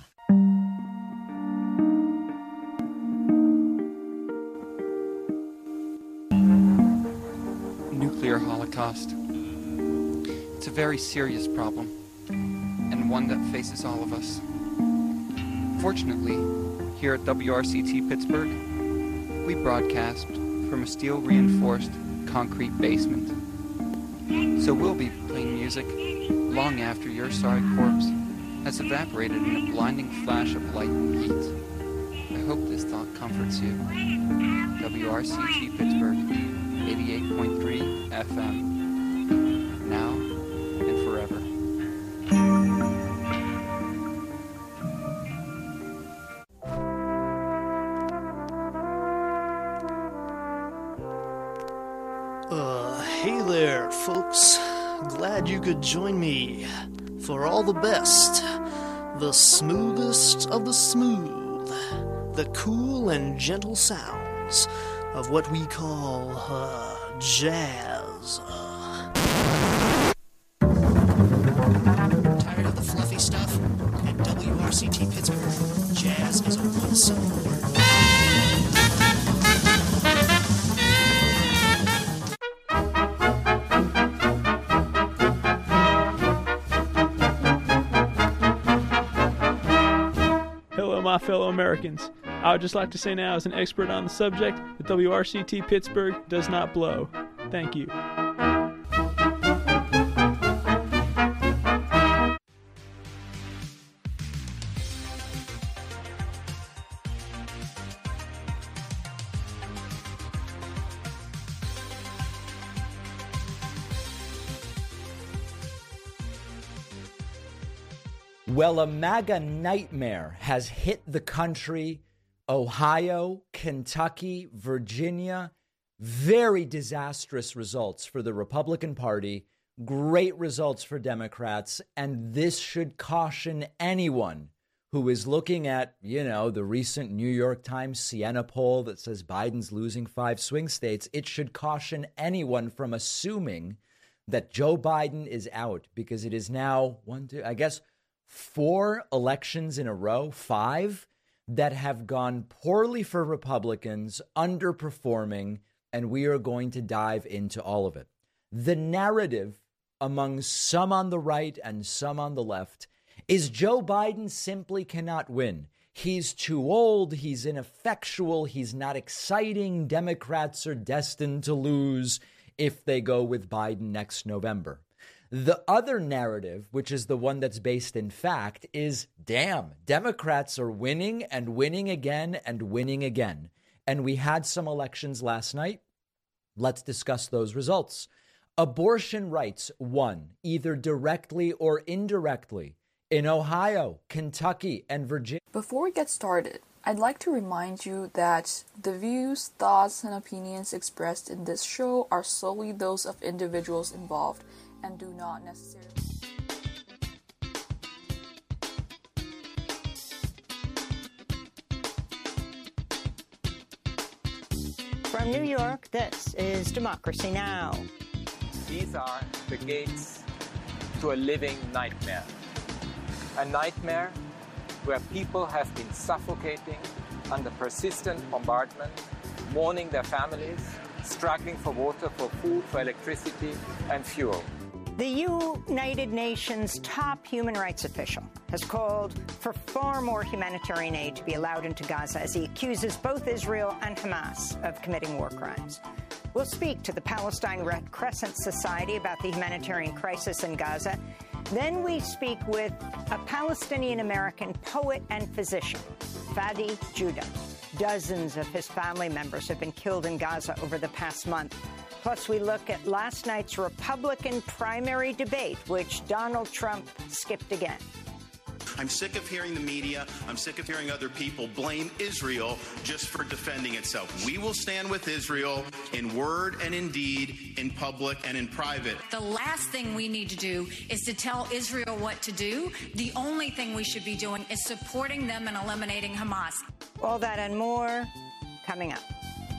Nuclear holocaust. It's a very serious problem, and one that faces all of us. Fortunately, here at W R C T Pittsburgh, we broadcast from a steel-reinforced concrete basement. So we'll be playing music long after your sorry corpse has evaporated in a blinding flash of light and heat. I hope this thought comforts you. W R C T Pittsburgh, eighty-eight point three F M. Now and forever. Uh, hey there, folks. Glad you could join me for all the best, the smoothest of the smooth, the cool and gentle sounds of what we call, uh, jazz. Tired of the fluffy stuff? At W R C T Pittsburgh, jazz is a one-syllable word. My fellow Americans, I would just like to say now, as an expert on the subject, that W R C T Pittsburgh does not blow. Thank you. Well, a MAGA nightmare has hit the country. Ohio, Kentucky, Virginia. Very disastrous results for the Republican Party. Great results for Democrats. And this should caution anyone who is looking at, you know, the recent New York Times Siena poll that says Biden's losing five swing states. It should caution anyone from assuming that Joe Biden is out, because it is now one, two, I guess, four elections in a row, five, that have gone poorly for Republicans, underperforming, and we are going to dive into all of it. The narrative among some on the right and some on the left is Joe Biden simply cannot win. He's too old, he's ineffectual, he's not exciting. Democrats are destined to lose if they go with Biden next November. The other narrative, which is the one that's based in fact, is, damn, Democrats are winning and winning again and winning again. And we had some elections last night. Let's discuss those results. Abortion rights won, either directly or indirectly, in Ohio, Kentucky, and Virginia. Before we get started, I'd like to remind you that the views, thoughts, and opinions expressed in this show are solely those of individuals involved and do not necessarily... From New York, this is Democracy Now! These are the gates to a living nightmare. A nightmare where people have been suffocating under persistent bombardment, mourning their families, struggling for water, for food, for electricity, and fuel. The United Nations top human rights official has called for far more humanitarian aid to be allowed into Gaza as he accuses both Israel and Hamas of committing war crimes. We'll speak to the Palestine Red Crescent Society about the humanitarian crisis in Gaza. Then we speak with a Palestinian-American poet and physician, Fadi Judah. Dozens of his family members have been killed in Gaza over the past month. Plus, we look at last night's Republican primary debate, which Donald Trump skipped again. I'm sick of hearing the media, I'm sick of hearing other people blame Israel just for defending itself. We will stand with Israel in word and in deed, in public and in private. The last thing we need to do is to tell Israel what to do. The only thing we should be doing is supporting them and eliminating Hamas. All that and more coming up.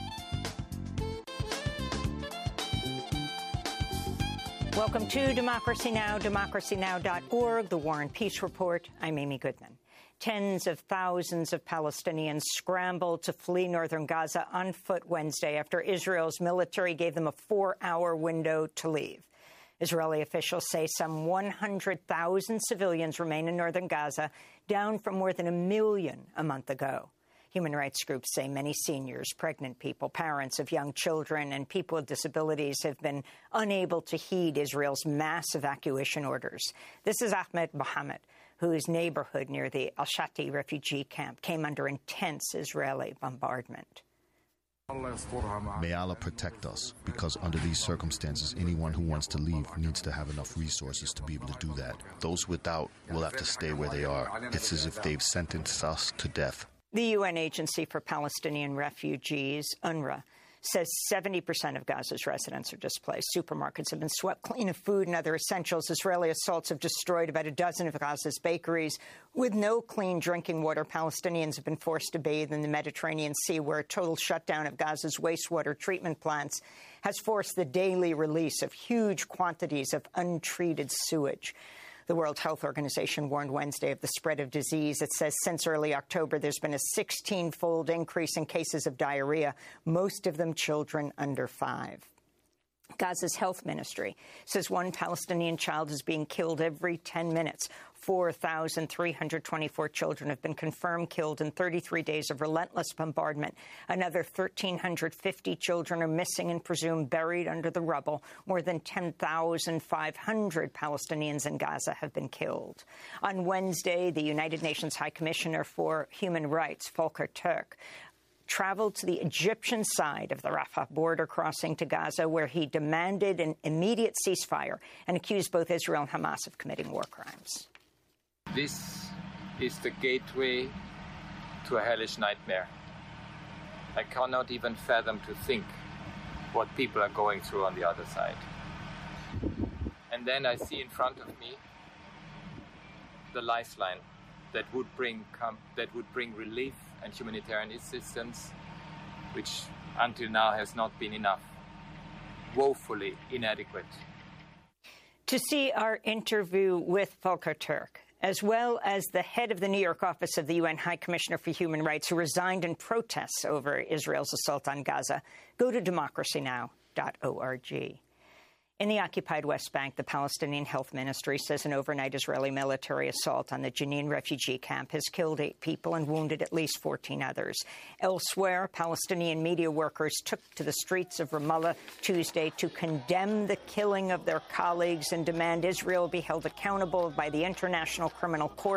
Welcome to Democracy Now!, democracy now dot org, the War and Peace Report. I'm Amy Goodman. Tens of thousands of Palestinians scrambled to flee northern Gaza on foot Wednesday after Israel's military gave them a four-hour window to leave. Israeli officials say some one hundred thousand civilians remain in northern Gaza, down from more than a million a month ago. Human rights groups say many seniors, pregnant people, parents of young children, and people with disabilities have been unable to heed Israel's mass evacuation orders. This is Ahmed Mohammed, whose neighborhood near the Al-Shati refugee camp came under intense Israeli bombardment. May Allah protect us, because under these circumstances, anyone who wants to leave needs to have enough resources to be able to do that. Those without will have to stay where they are. It's as if they've sentenced us to death. The U N Agency for Palestinian Refugees, UNRWA, says seventy percent of Gaza's residents are displaced. Supermarkets have been swept clean of food and other essentials. Israeli assaults have destroyed about a dozen of Gaza's bakeries. With no clean drinking water, Palestinians have been forced to bathe in the Mediterranean Sea, where a total shutdown of Gaza's wastewater treatment plants has forced the daily release of huge quantities of untreated sewage. The World Health Organization warned Wednesday of the spread of disease. It says since early October, there's been a sixteen-fold increase in cases of diarrhea, most of them children under five. Gaza's health ministry says one Palestinian child is being killed every ten minutes. four thousand three hundred twenty-four children have been confirmed killed in thirty-three days of relentless bombardment. Another one thousand three hundred fifty children are missing and presumed buried under the rubble. More than ten thousand five hundred Palestinians in Gaza have been killed. On Wednesday, the United Nations High Commissioner for Human Rights, Volker Turk, traveled to the Egyptian side of the Rafah border crossing to Gaza, where he demanded an immediate ceasefire and accused both Israel and Hamas of committing war crimes. This is the gateway to a hellish nightmare. I cannot even fathom to think what people are going through on the other side. And then I see in front of me the lifeline that would bring com- that would bring relief and humanitarian assistance, which until now has not been enough, woefully inadequate. To see our interview with Volker Turk, as well as the head of the New York office of the U N High Commissioner for Human Rights, who resigned in protests over Israel's assault on Gaza, go to democracy now dot org. In the occupied West Bank, the Palestinian Health Ministry says an overnight Israeli military assault on the Jenin refugee camp has killed eight people and wounded at least fourteen others. Elsewhere, Palestinian media workers took to the streets of Ramallah Tuesday to condemn the killing of their colleagues and demand Israel be held accountable by the International Criminal Court